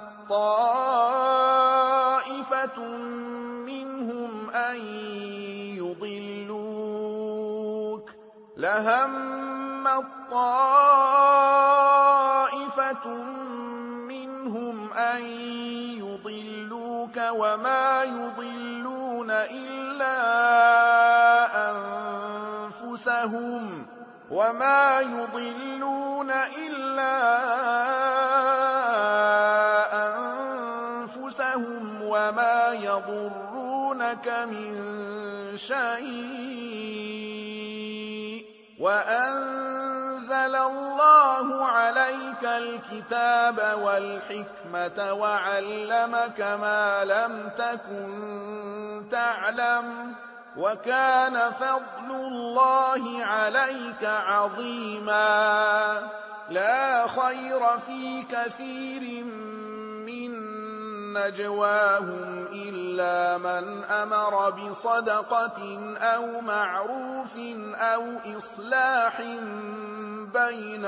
طَّائِفَةٌ مِّنْهُمْ أَن يُضِلُّوكَ لَهَمَّت طَّائِفَةٌ مِّنْهُمْ أَن يُضِلُّوكَ وَمَا يُضِلُّونَ إِلَّا أَنفُسَهُمْ وَمَا يُضِلُّونَ إِلَّا أَنفُسَهُمْ وَمَا يَضُرُّونَكَ لك من شيء وأنزل الله عليك الكتاب والحكمة وعلمك ما لم تكن تعلم وكان فضل الله عليك عظيما لا خير في كثير من نجواهم إلا من أمر بصدقة أو معروف أو إصلاح بين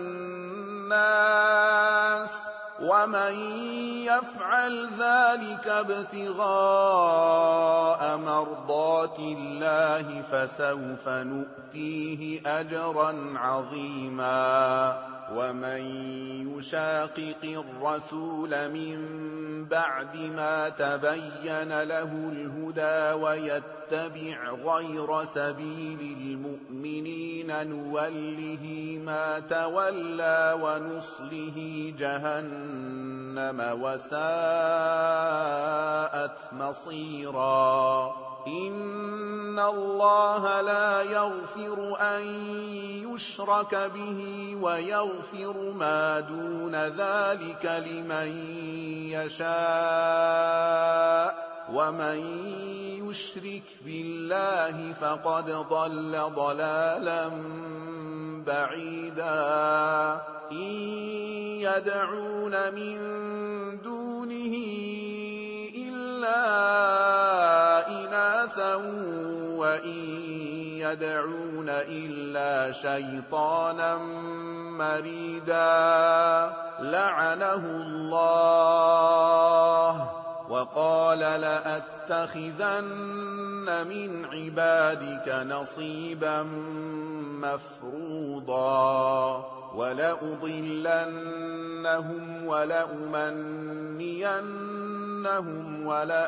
الناس ومن يفعل ذلك ابتغاء مرضات الله فسوف نؤتيه أجرا عظيما ومن يشاقق الرسول من بعد ما تبين له الهدى ويتبع غير سبيل المؤمنين نوله ما تولى ونصله جهنم وساءت مصيرا إن الله لا يغفر أن يشرك به ويغفر ما دون ذلك لمن يشاء ومن يشرك بالله فقد ضل ضلالا بعيدا إن يدعون من دونه إلا إناثا وإن يدعون إلا شيطانا مريدا لعنه الله وقال لأتخذن من عبادك نصيبا مفروضا ولأضلنهم ولأمنينهم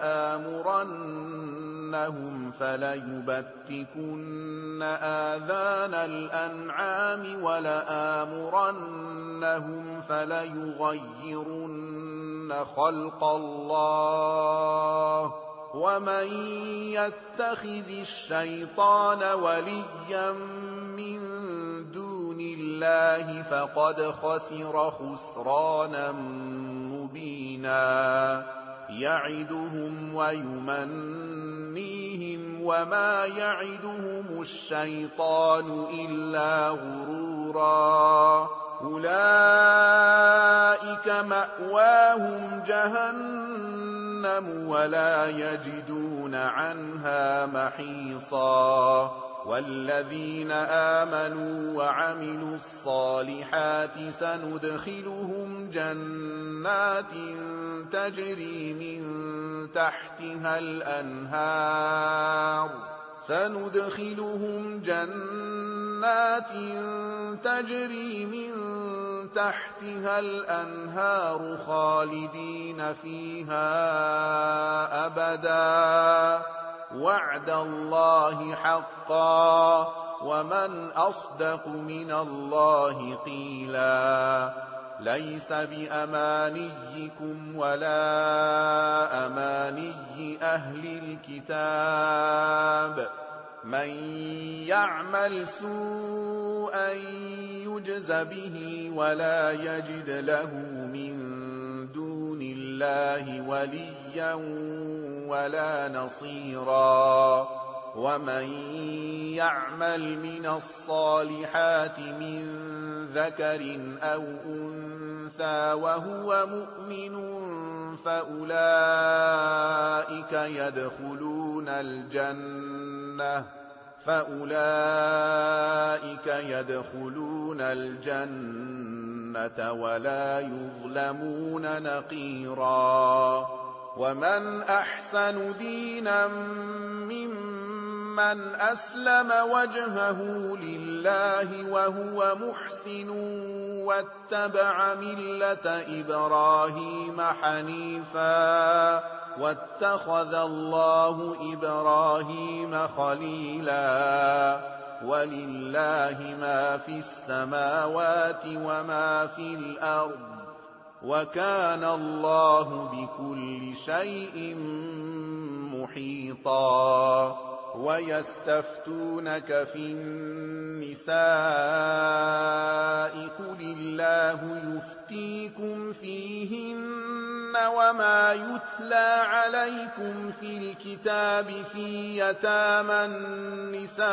ولآمرنهم فليبتكن آذان الأنعام ولآمرنهم فليغيرن خلق الله ومن يتخذ الشيطان وليا من دون الله فقد خسر خسرانا مبينا يعدهم ويمنيهم وما يعدهم الشيطان إلا غرورا أولئك مأواهم جهنم ولا يجدون عنها محيصا والذين آمنوا وعملوا الصالحات سندخلهم جنات تجري من تحتها الأنهار سندخلهم جنات تجري من تحتها الأنهار خالدين فيها أبدا وعد الله حقا ومن أصدق من الله قيلا ليس بأمانيكم ولا أماني أهل الكتاب من يعمل سوءا يجز به ولا يجد له من دون الله وليا ولا نصيرا ومن يعمل من الصالحات من ذكر أو أنثى وهو مؤمن فأولئك يدخلون الجنة فأولئك يدخلون الجنة ولا يظلمون نقيرا ومن أحسن دينا ممن أسلم وجهه لله وهو محسن واتبع ملة إبراهيم حنيفا واتخذ الله إبراهيم خليلا ولله ما في السماوات وما في الأرض وكان الله بكل شيء محيطا مُحِيطًا وَيَسْتَفْتُونَكَ فِي النِّسَاءِ قُلِ اللَّهُ يُفْتِيكُمْ فِيهِنَّ وَمَا يُتْلَىٰ عَلَيْكُمْ فِي الْكِتَابِ فِي يَتَامَى النِّسَاءِ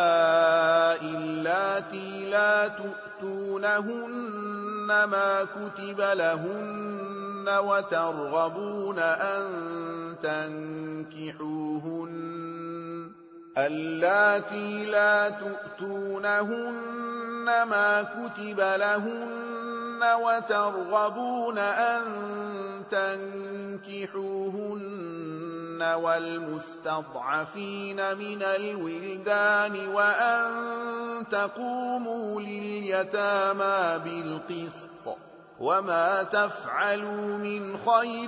اللَّاتِي لَا تُؤْتُونَهُنَّ مَا كُتِبَ لَهُنَّ وَتَرْغَبُونَ أَن تَنكِحُوهُنَّ اللَّاتِي لا تُؤْتُونَهُنَّ مَا كُتِبَ لَهُنَّ وَتَرْغَبُونَ أَن تَنكِحُوهُنَّ وَالْمُسْتَضْعَفِينَ مِنَ الْوِلْدَانِ وَأَن تَقُومُوا لِلْيَتَامَىٰ بِالْقِسْطِ وَمَا تَفْعَلُوا مِنْ خَيْرٍ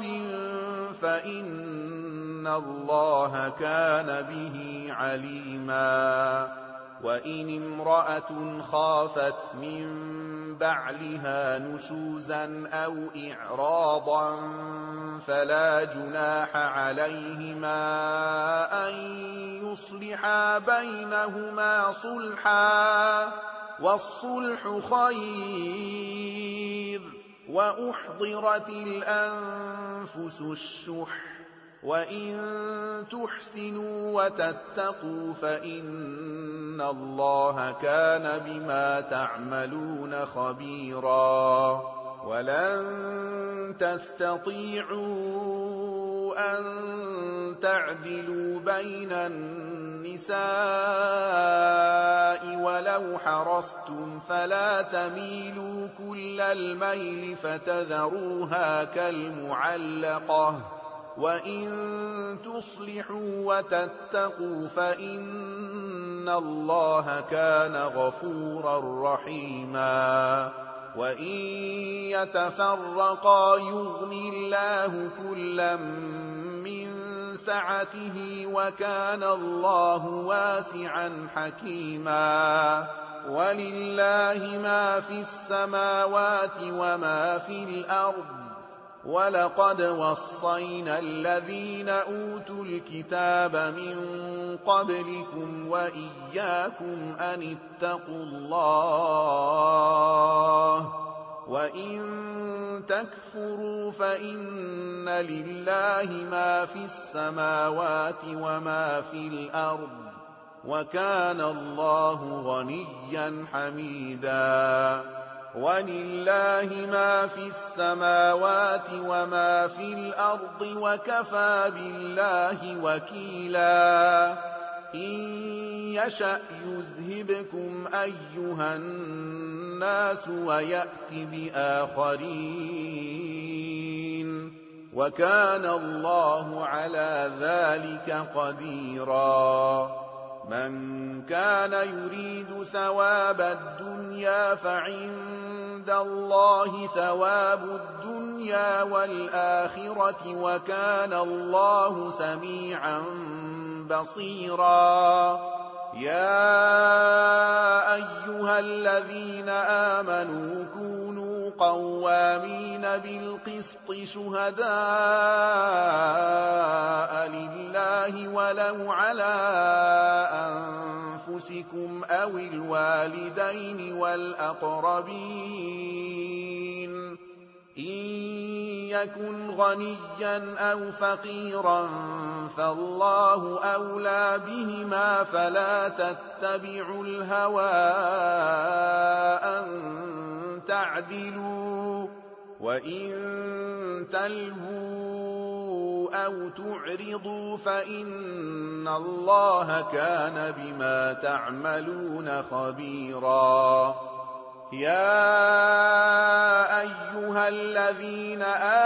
فَإِنَّ اللَّهَ كَانَ بِهِ عَلِيمًا وَإِنِ امْرَأَةٌ خَافَتْ مِنْ بَعْلِهَا نُشُوزًا أَوْ إِعْرَاضًا فَلَا جُنَاحَ عَلَيْهِمَا أَن يُصْلِحَا بَيْنَهُمَا صُلْحًا وَالصُّلْحُ خَيْرٌ وَأُحْضِرَتِ الْأَنفُسُ الشُّحَّ وَإِن تُحْسِنُوا وَتَتَّقُوا فَإِنَّ اللَّهَ كَانَ بِمَا تَعْمَلُونَ خَبِيرًا وَلَن تَسْتَطِيعُوا أَن تَعْدِلُوا بَيْنَ النِّسَاءِ وَلَوْ حَرَصْتُمْ فَلَا تَمِيلُوا كُلَّ الْمَيْلِ فَتَذَرُوهَا كَالْمُعَلَّقَةِ وَإِن تُصْلِحُوا وَتَتَّقُوا فَإِنَّ اللَّهَ كَانَ غَفُورًا رَّحِيمًا وَإِن يَتَفَرَّقَا يُغْنِ اللَّهُ كُلًّا مِّن سَعَتِهِ وَكَانَ اللَّهُ وَاسِعًا حَكِيمًا وَلِلَّهِ مَا فِي السَّمَاوَاتِ وَمَا في الْأَرْضِ وَلَقَدْ وَصَّيْنَا الَّذِينَ أُوتُوا الْكِتَابَ مِن قَبْلِكُمْ وَإِيَّاكُمْ أَنِ اتَّقُوا اللَّهَ وَإِن تَكْفُرُوا فَإِنَّ لِلَّهِ مَا فِي السَّمَاوَاتِ وَمَا في الْأَرْضِ وَكَانَ اللَّهُ غَنِيًّا حَمِيدًا وَلِلَّهِ مَا فِي السَّمَاوَاتِ وَمَا في الْأَرْضِ وَكَفَىٰ بِاللَّهِ وَكِيلًا إِن يَشَأْ يُذْهِبْكُمْ أَيُّهَا النَّاسُ وَيَأْتِ بِآخَرِينَ وَكَانَ اللَّهُ عَلَىٰ ذَٰلِكَ قَدِيرًا مَنْ كَانَ يُرِيدُ ثَوَابَ الدُّنْيَا فَعِندَ اللَّهِ ثَوَابُ الدُّنْيَا وَالْآخِرَةِ وَكَانَ اللَّهُ سَمِيعًا بَصِيرًا يَا أَيُّهَا الَّذِينَ آمَنُوا كُونُوا قَوَّامِينَ بِالْقِسْطِ شُهَدَاءَ لِلَّهِ وَلَوْ عَلَىٰ أَنفُسِكُمْ أَوِ الْوَالِدَيْنِ وَالْأَقْرَبِينَ إِن يَكُنْ غَنِيًّا أَوْ فَقِيرًا فَاللَّهُ أَوْلَىٰ بِهِمَا فَلَا تَتَّبِعُوا الْهَوَىٰ أَن تَعْدِلُوا وَإِن تَلْوُوا أَوْ تُعْرِضُوا فَإِنَّ اللَّهَ كَانَ بِمَا تَعْمَلُونَ خَبِيرًا يَا أَيُّهَا الَّذِينَ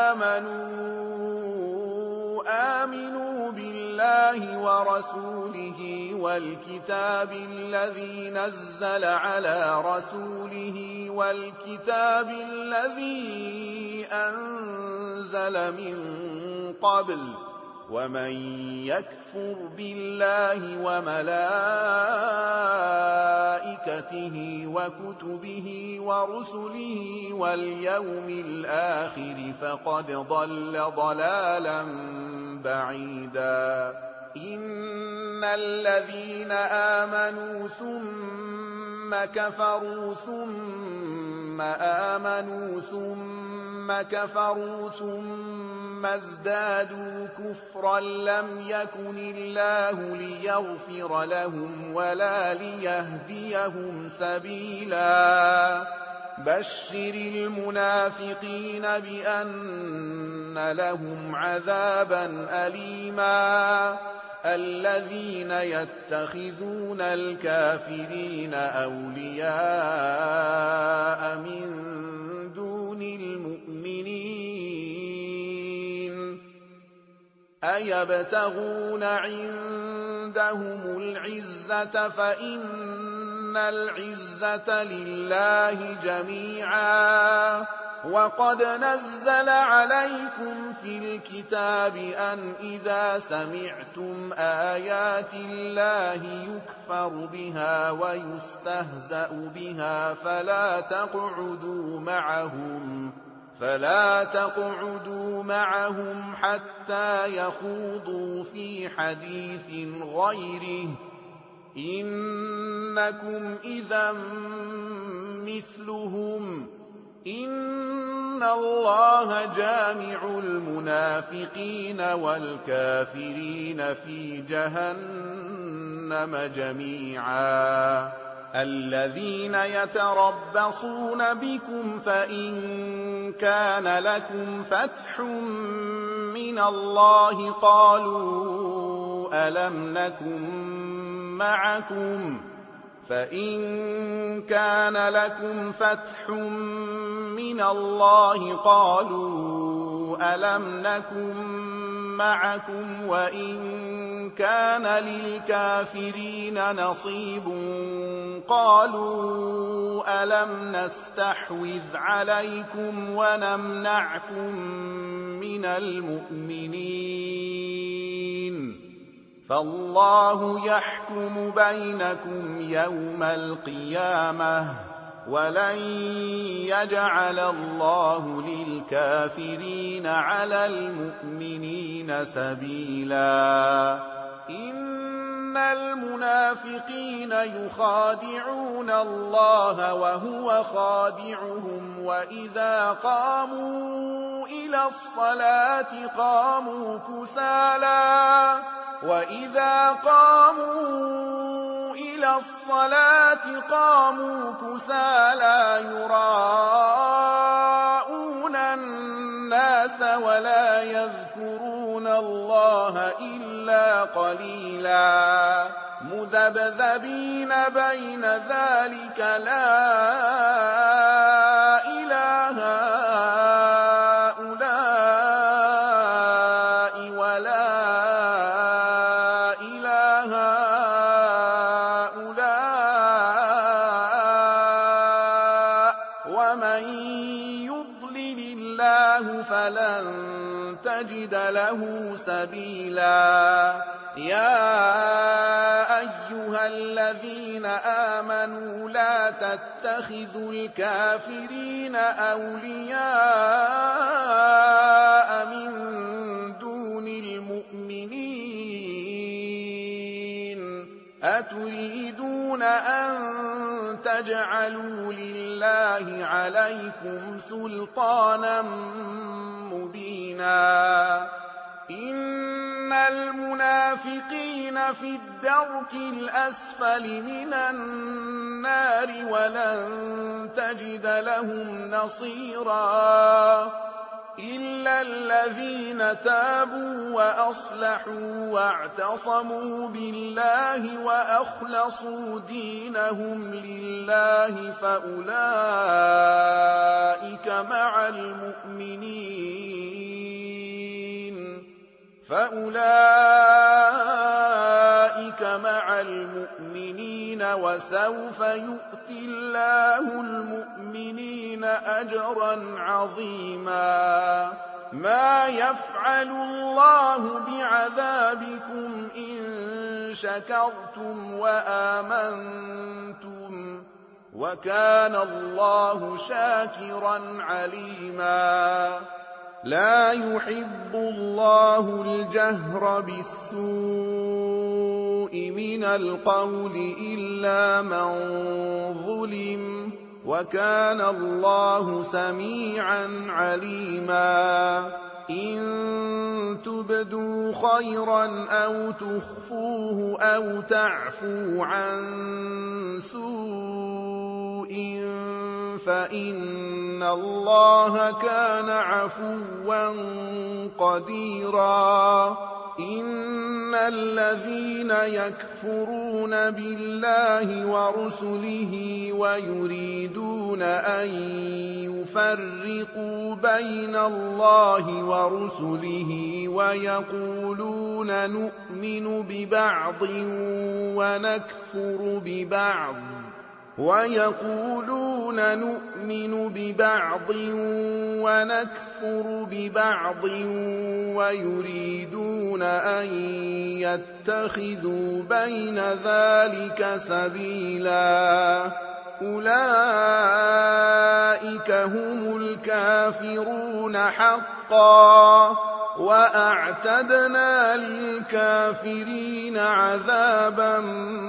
آمَنُوا آمِنُوا بِاللَّهِ وَرَسُولِهِ وَالْكِتَابِ الَّذِي نَزَّلَ عَلَىٰ رَسُولِهِ وَالْكِتَابِ الَّذِي أَنزَلَ مِن قَبْلُ وَمَن يَكْفُرْ بِاللَّهِ وَمَلَائِكَتِهِ وَكُتُبِهِ وَرُسُلِهِ وَالْيَوْمِ الْآخِرِ فَقَدْ ضَلَّ ضَلَالًا بَعِيدًا إن الذين آمنوا ثم كفروا ثم آمنوا ثم كفروا ثم ازدادوا كفرا لم يكن الله ليغفر لهم ولا ليهديهم سبيلا بشر المنافقين بأن لهم عذابا أليما الذين يتخذون الكافرين أولياء من دون المؤمنين أيبتغون عندهم العزة فإن العزة لله جميعا وقد نزل عليكم في الكتاب أن إذا سمعتم آيات الله يكفر بها ويستهزأ بها فلا تقعدوا معهم فلا تقعدوا معهم حتى يخوضوا في حديث غيره إنكم إذا مثلهم إن الله جامع المنافقين والكافرين في جهنم جميعا الذين يتربصون بكم فإن كان لكم فتح من الله قالوا ألم نكن معكم فإن كان لكم فتح من الله قالوا ألم نكن معكم وإن كان للكافرين نصيب قالوا ألم نستحوذ عليكم ونمنعكم من المؤمنين فالله يحكم بينكم يوم القيامة ولن يجعل الله للكافرين على المؤمنين سبيلا إن المنافقين يخادعون الله وهو خادعهم وإذا قاموا إلى الصلاة قاموا كسالى وإذا قاموا إلى الصلاة قاموا كسالى يراءون الناس ولا يذكرون الله إلا قليلا مذبذبين بين ذلك لا إله هؤلاء ولا إله هؤلاء ومن يضلل الله فلن تجد له سبيلا يا أيها الذين آمنوا لا تتخذوا الكافرين أولياء من دون المؤمنين أتريدون أن تجعلوا لله عليكم سلطانا مبينا إن المنافقين في الدرك الأسفل من النار ولن تجد لهم نصيرا إلا الذين تابوا وأصلحوا واعتصموا بالله وأخلصوا دينهم لله فأولئك مع المؤمنين فأولئك مع المؤمنين وسوف يؤتي الله المؤمنين أجرا عظيما ما يفعل الله بعذابكم إن شكرتم وآمنتم وكان الله شاكرا عليما لا يحب الله الجهر بالسوء مِنَ الْقَوْلِ إِلَّا مَن ظُلِمَ ۚ وَكَانَ اللَّهُ سَمِيعًا عَلِيمًا إِن تُبْدُوا خَيْرًا أَوْ تُخْفُوهُ أَوْ تَعْفُوا عَن سُوءٍ فَإِنَّ اللَّهَ كَانَ عَفُوًّا قَدِيرًا إِنَّ الَّذِينَ يَكْفُرُونَ بِاللَّهِ وَرُسُلِهِ وَيُرِيدُونَ أَن يُفَرِّقُوا بَيْنَ اللَّهِ وَرُسُلِهِ وَيَقُولُونَ نُؤْمِنُ بِبَعْضٍ وَنَكْفُرُ بِبَعْضٍ وَيَقُولُونَ نُؤْمِنُ بِبَعْضٍ وَنَكْفُرُ بِبَعْضٍ وَيُرِيدُونَ أَن يَتَّخِذُوا بَيْنَ ذَلِكَ سَبِيلًا أُولَٰئِكَ هُمُ الْكَافِرُونَ حَقًّا ۚ وَأَعْتَدْنَا لِلْكَافِرِينَ عَذَابًا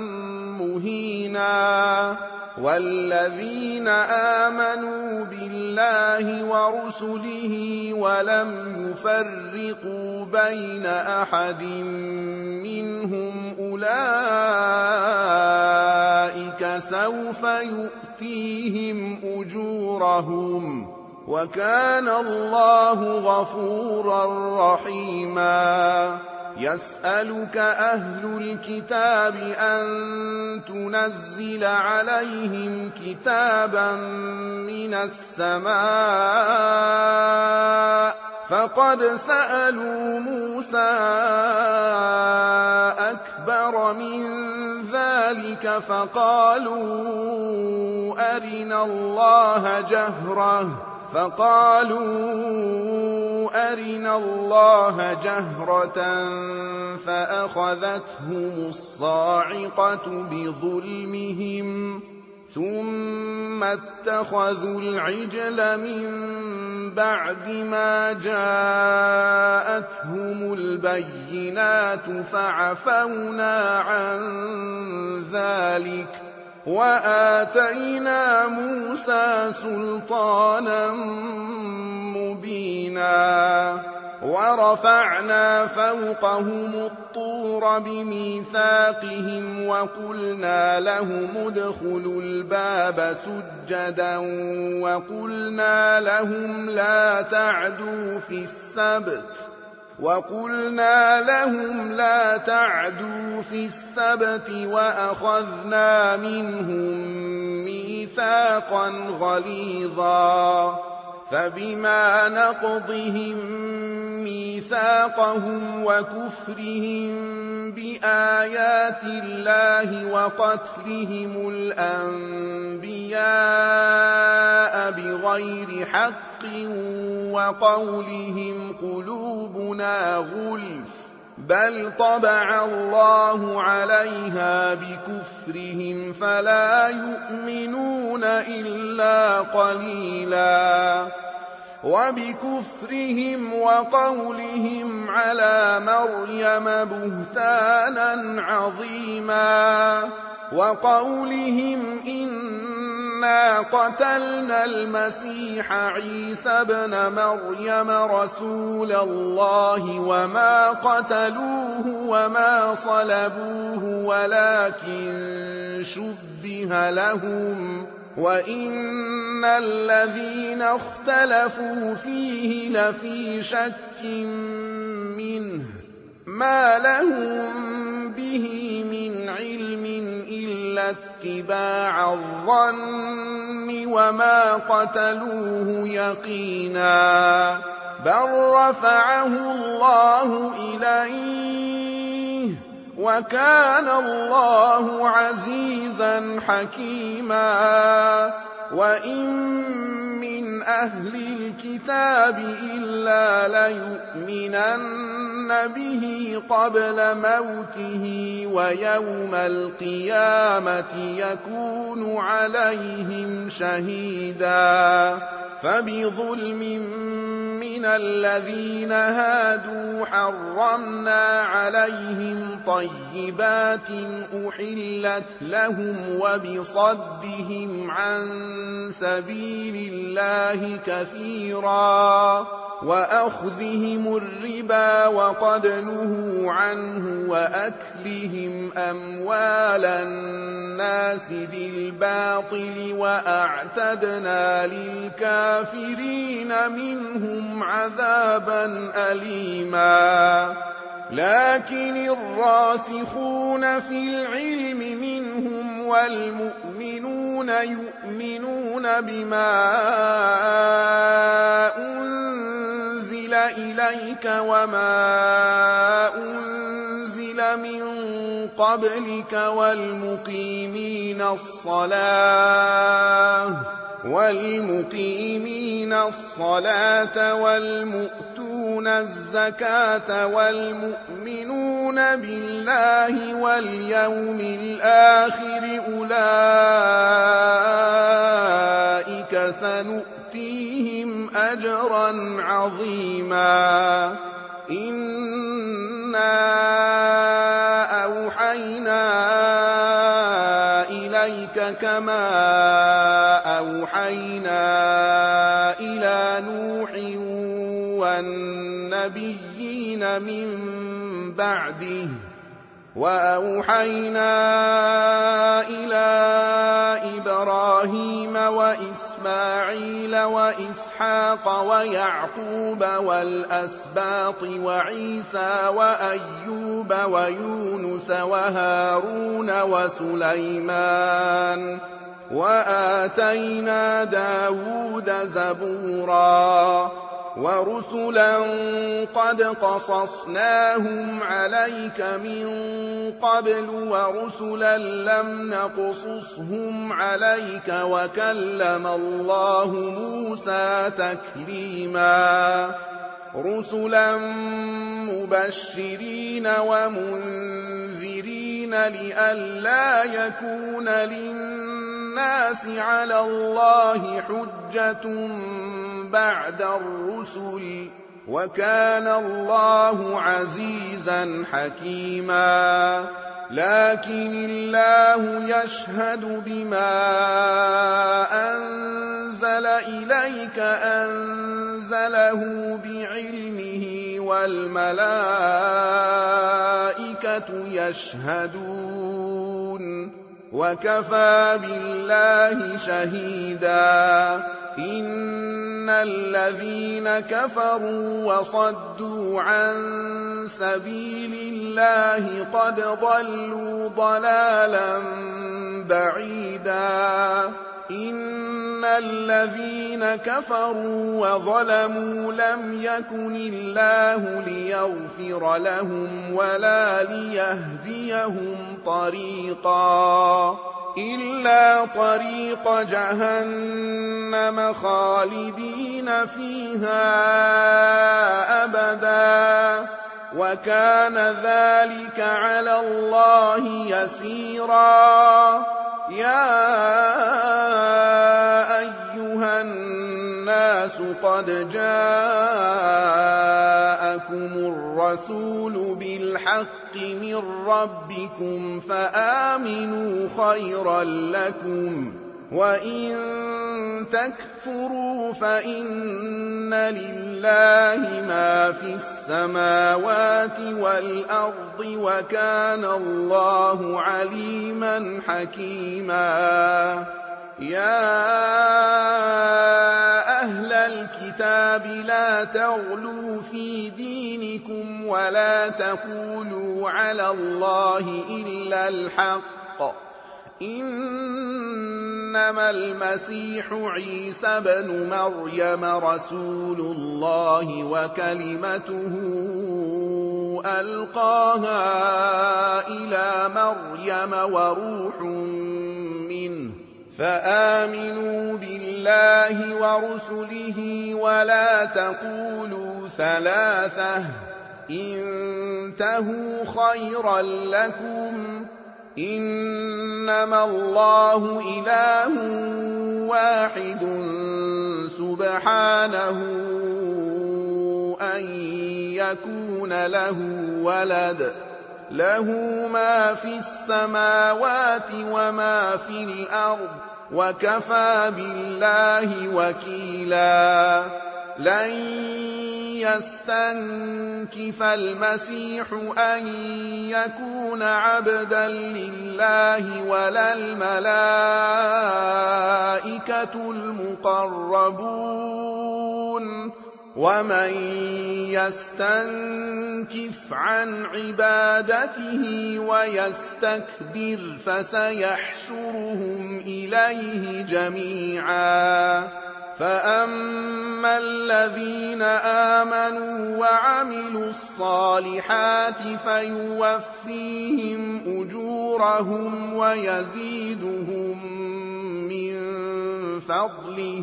مُّهِينًا وَالَّذِينَ آمَنُوا بِاللَّهِ وَرُسُلِهِ وَلَمْ يُفَرِّقُوا بَيْنَ أَحَدٍ مِّنْهُمْ أُولَٰئِكَ سَوْفَ يُؤْتِيهِمْ أُجُورَهُمْ ۗ وَكَانَ اللَّهُ غَفُورًا رَّحِيمًا يَسْأَلُكَ أَهْلُ الْكِتَابِ أَن تُنَزِّلَ عَلَيْهِمْ كِتَابًا مِّنَ السَّمَاءِ ۚ فَقَدْ سَأَلُوا مُوسَىٰ أَكْبَرَ مِن ذَٰلِكَ فَقَالُوا أَرِنَا اللَّهَ جَهْرَةً فَقَالُوا أَرِنَا اللَّهَ جَهْرَةً فَأَخَذَتْهُمُ الصَّاعِقَةُ بِظُلْمِهِمْ ثُمَّ اتَّخَذُوا الْعِجْلَ مِن بَعْدِ مَا جَاءَتْهُمُ الْبَيِّنَاتُ فَعَفَوْنَا عَن ذَٰلِكَ وَآتَيْنَا مُوسَىٰ سُلْطَانًا مُّبِينًا وَرَفَعْنَا فَوْقَهُمُ الطُّورَ بِمِيثَاقِهِمْ وَقُلْنَا لَهُمُ ادْخُلُوا الْبَابَ سُجَّدًا وَقُلْنَا لَهُمْ لَا تَعْدُوا فِي السَّبْتِ وَقُلْنَا لَهُمْ لَا تَعْدُوا فِي السَّبْتِ وَأَخَذْنَا مِنْهُم مِّيثَاقًا غَلِيظًا فَبِمَا نَقْضِهِم مِّيثَاقَهُمْ وَكُفْرِهِم بِآيَاتِ اللَّهِ وَقَتْلِهِمُ الْأَنبِيَاءَ بِغَيْرِ حَقٍّ وَقَوْلِهِمْ قُلُوبُنَا غُلْفٌ ۚ بَلْ طَبَعَ اللَّهُ عَلَيْهَا بِكُفْرِهِمْ فَلَا يُؤْمِنُونَ إِلَّا قَلِيلًا وَبِكُفْرِهِمْ وَقَوْلِهِمْ عَلَىٰ مَرْيَمَ بُهْتَانًا عَظِيمًا وَقَوْلِهِمْ إِنَّا قَتَلْنَا الْمَسِيحَ عِيسَى ابْنَ مَرْيَمَ رَسُولَ اللَّهِ وَمَا قَتَلُوهُ وَمَا صَلَبُوهُ وَلَٰكِن شُبِّهَ لَهُمْ ۚ وَإِنَّ الَّذِينَ اخْتَلَفُوا فِيهِ لَفِي شَكٍّ مِّنْهُ ۚ مَا لَهُم بِهِ مِنْ عِلْمٍ إِلَّا اتِّبَاعَ الظَّنِّ وَمَا قَتَلُوهُ يَقِينًا ۚ بَل رَّفَعَهُ اللَّهُ إِلَيْهِ ۚ وَكَانَ اللَّهُ عَزِيزًا حَكِيمًا وَإِن مِّنْ أَهْلِ الْكِتَابِ إِلَّا لَيُؤْمِنَنَّ بِهِ قَبْلَ مَوْتِهِ وَيَوْمَ الْقِيَامَةِ يَكُونُ عَلَيْهِمْ شَهِيدًا فَبِظُلْمٍ مِّنَ من الذين هادوا حرمنا عليهم طيبات أحلت لهم وبصدهم عن سبيل الله كثيرا وأخذهم الربا وقد نهوا عنه وأكلهم أموال الناس بالباطل وأعتدنا للكافرين منهم عذابا أليما لكن الراسخون في العلم منهم والمؤمنون يؤمنون بما أنزل إليك وما أنزل من قبلك والمقيمين الصلاة والمقيمين الصلاة والمؤتون الزكاة والمؤمنون بالله واليوم الآخر أولئك سنؤتيهم أجرا عظيما إنا أوحينا إليك كما أوحينا إلى نوح والنبيين من بعده وأوحينا إلى إبراهيم وإسماعيل وإسحاق ويعقوب والأسباط وعيسى وأيوب ويونس وهارون وسليمان وآتينا داود زبورا ورسلا قد قصصناهم عليك من قبل ورسلا لم نقصصهم عليك وكلم الله موسى تكليما رسلا مبشرين ومنذرين لئلا يكون للناس على الله حجة بعد الرسل وكان الله عزيزا حكيما لكن الله يشهد بما أنزل إليك أنزله بعلمه والملائكة يشهدون وكفى بالله شهيدا إن الذين كفروا وصدوا عن سبيل الله قد ضلوا ضلالا بعيدا إن الذين كفروا وظلموا لم يكن الله ليغفر لهم ولا ليهديهم طريقا إلا طريق جهنم خالدين فيها أبدا وكان ذلك على الله يسيرا يا أيها الناس قد جاءكم الرسول بالحق من ربكم فآمنوا خيرا لكم وإن تكفروا فإن لله ما في السماوات والأرض وكان الله عليما حكيما يا أهل الكتاب لا تغلوا في دينكم ولا تقولوا على الله إلا الحق إنما المسيح عيسى بن مريم رسول الله وكلمته ألقاها إلى مريم وروح منه فآمنوا بالله ورسله ولا تقولوا ثلاثة انتهوا خيرا لكم إنما الله إله واحد سبحانه أن يكون له ولد له ما في السماوات وما في الأرض وكفى بالله وكيلا لن يستنكف المسيح أن يكون عبدا لله ولا الملائكة المقربون ومن يستنكف عن عبادته ويستكبر فسيحشرهم إليه جميعا فأما الذين آمنوا وعملوا الصالحات فيوفيهم أجورهم ويزيدهم من فضله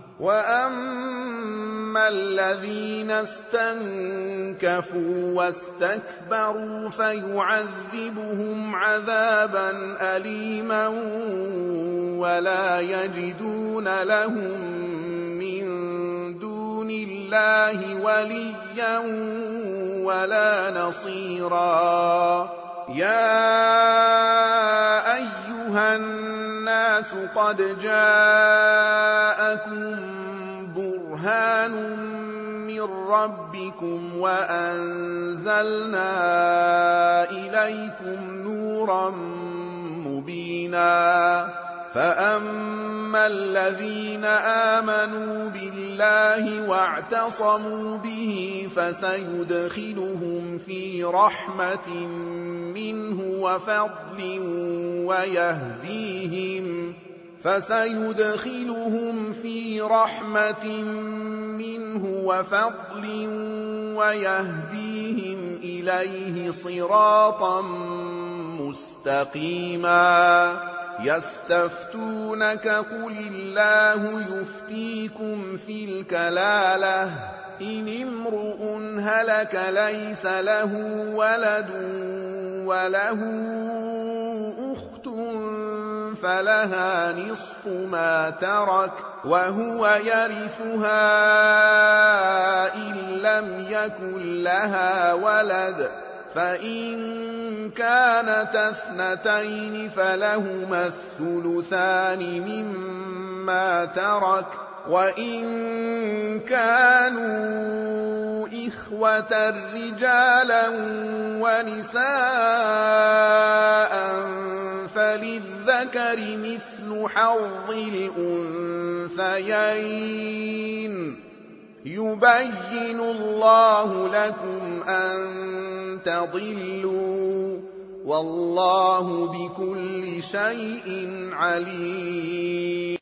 وأما الذين استنكفوا واستكبروا فيعذبهم عذابا أليما ولا يجدون لهم من دون الله وليا ولا نصيرا يا أيها الناس قد جاءكم برهان من ربكم وأنزلنا إليكم نورا مبينا فأما الذين آمنوا بالله واعتصموا به فسيدخلهم في رحمة منه وفضل ويهديهم فسيدخلهم في رحمة منه وفضل ويهديهم إليه صراطا مستقيما يستفتونك قل الله يفتيكم في الكلالة إن امرؤ هلك ليس له ولد وله أخت فلها نصف ما ترك وهو يرثها إن لم يكن لها ولد فإن كانت اثنتين فلهما الثلثان مما ترك وإن كانوا إخوة رجالا ونساء فللذكر مثل حظ الأنثيين يبين الله لكم أن تضلوا والله بكل شيء عليم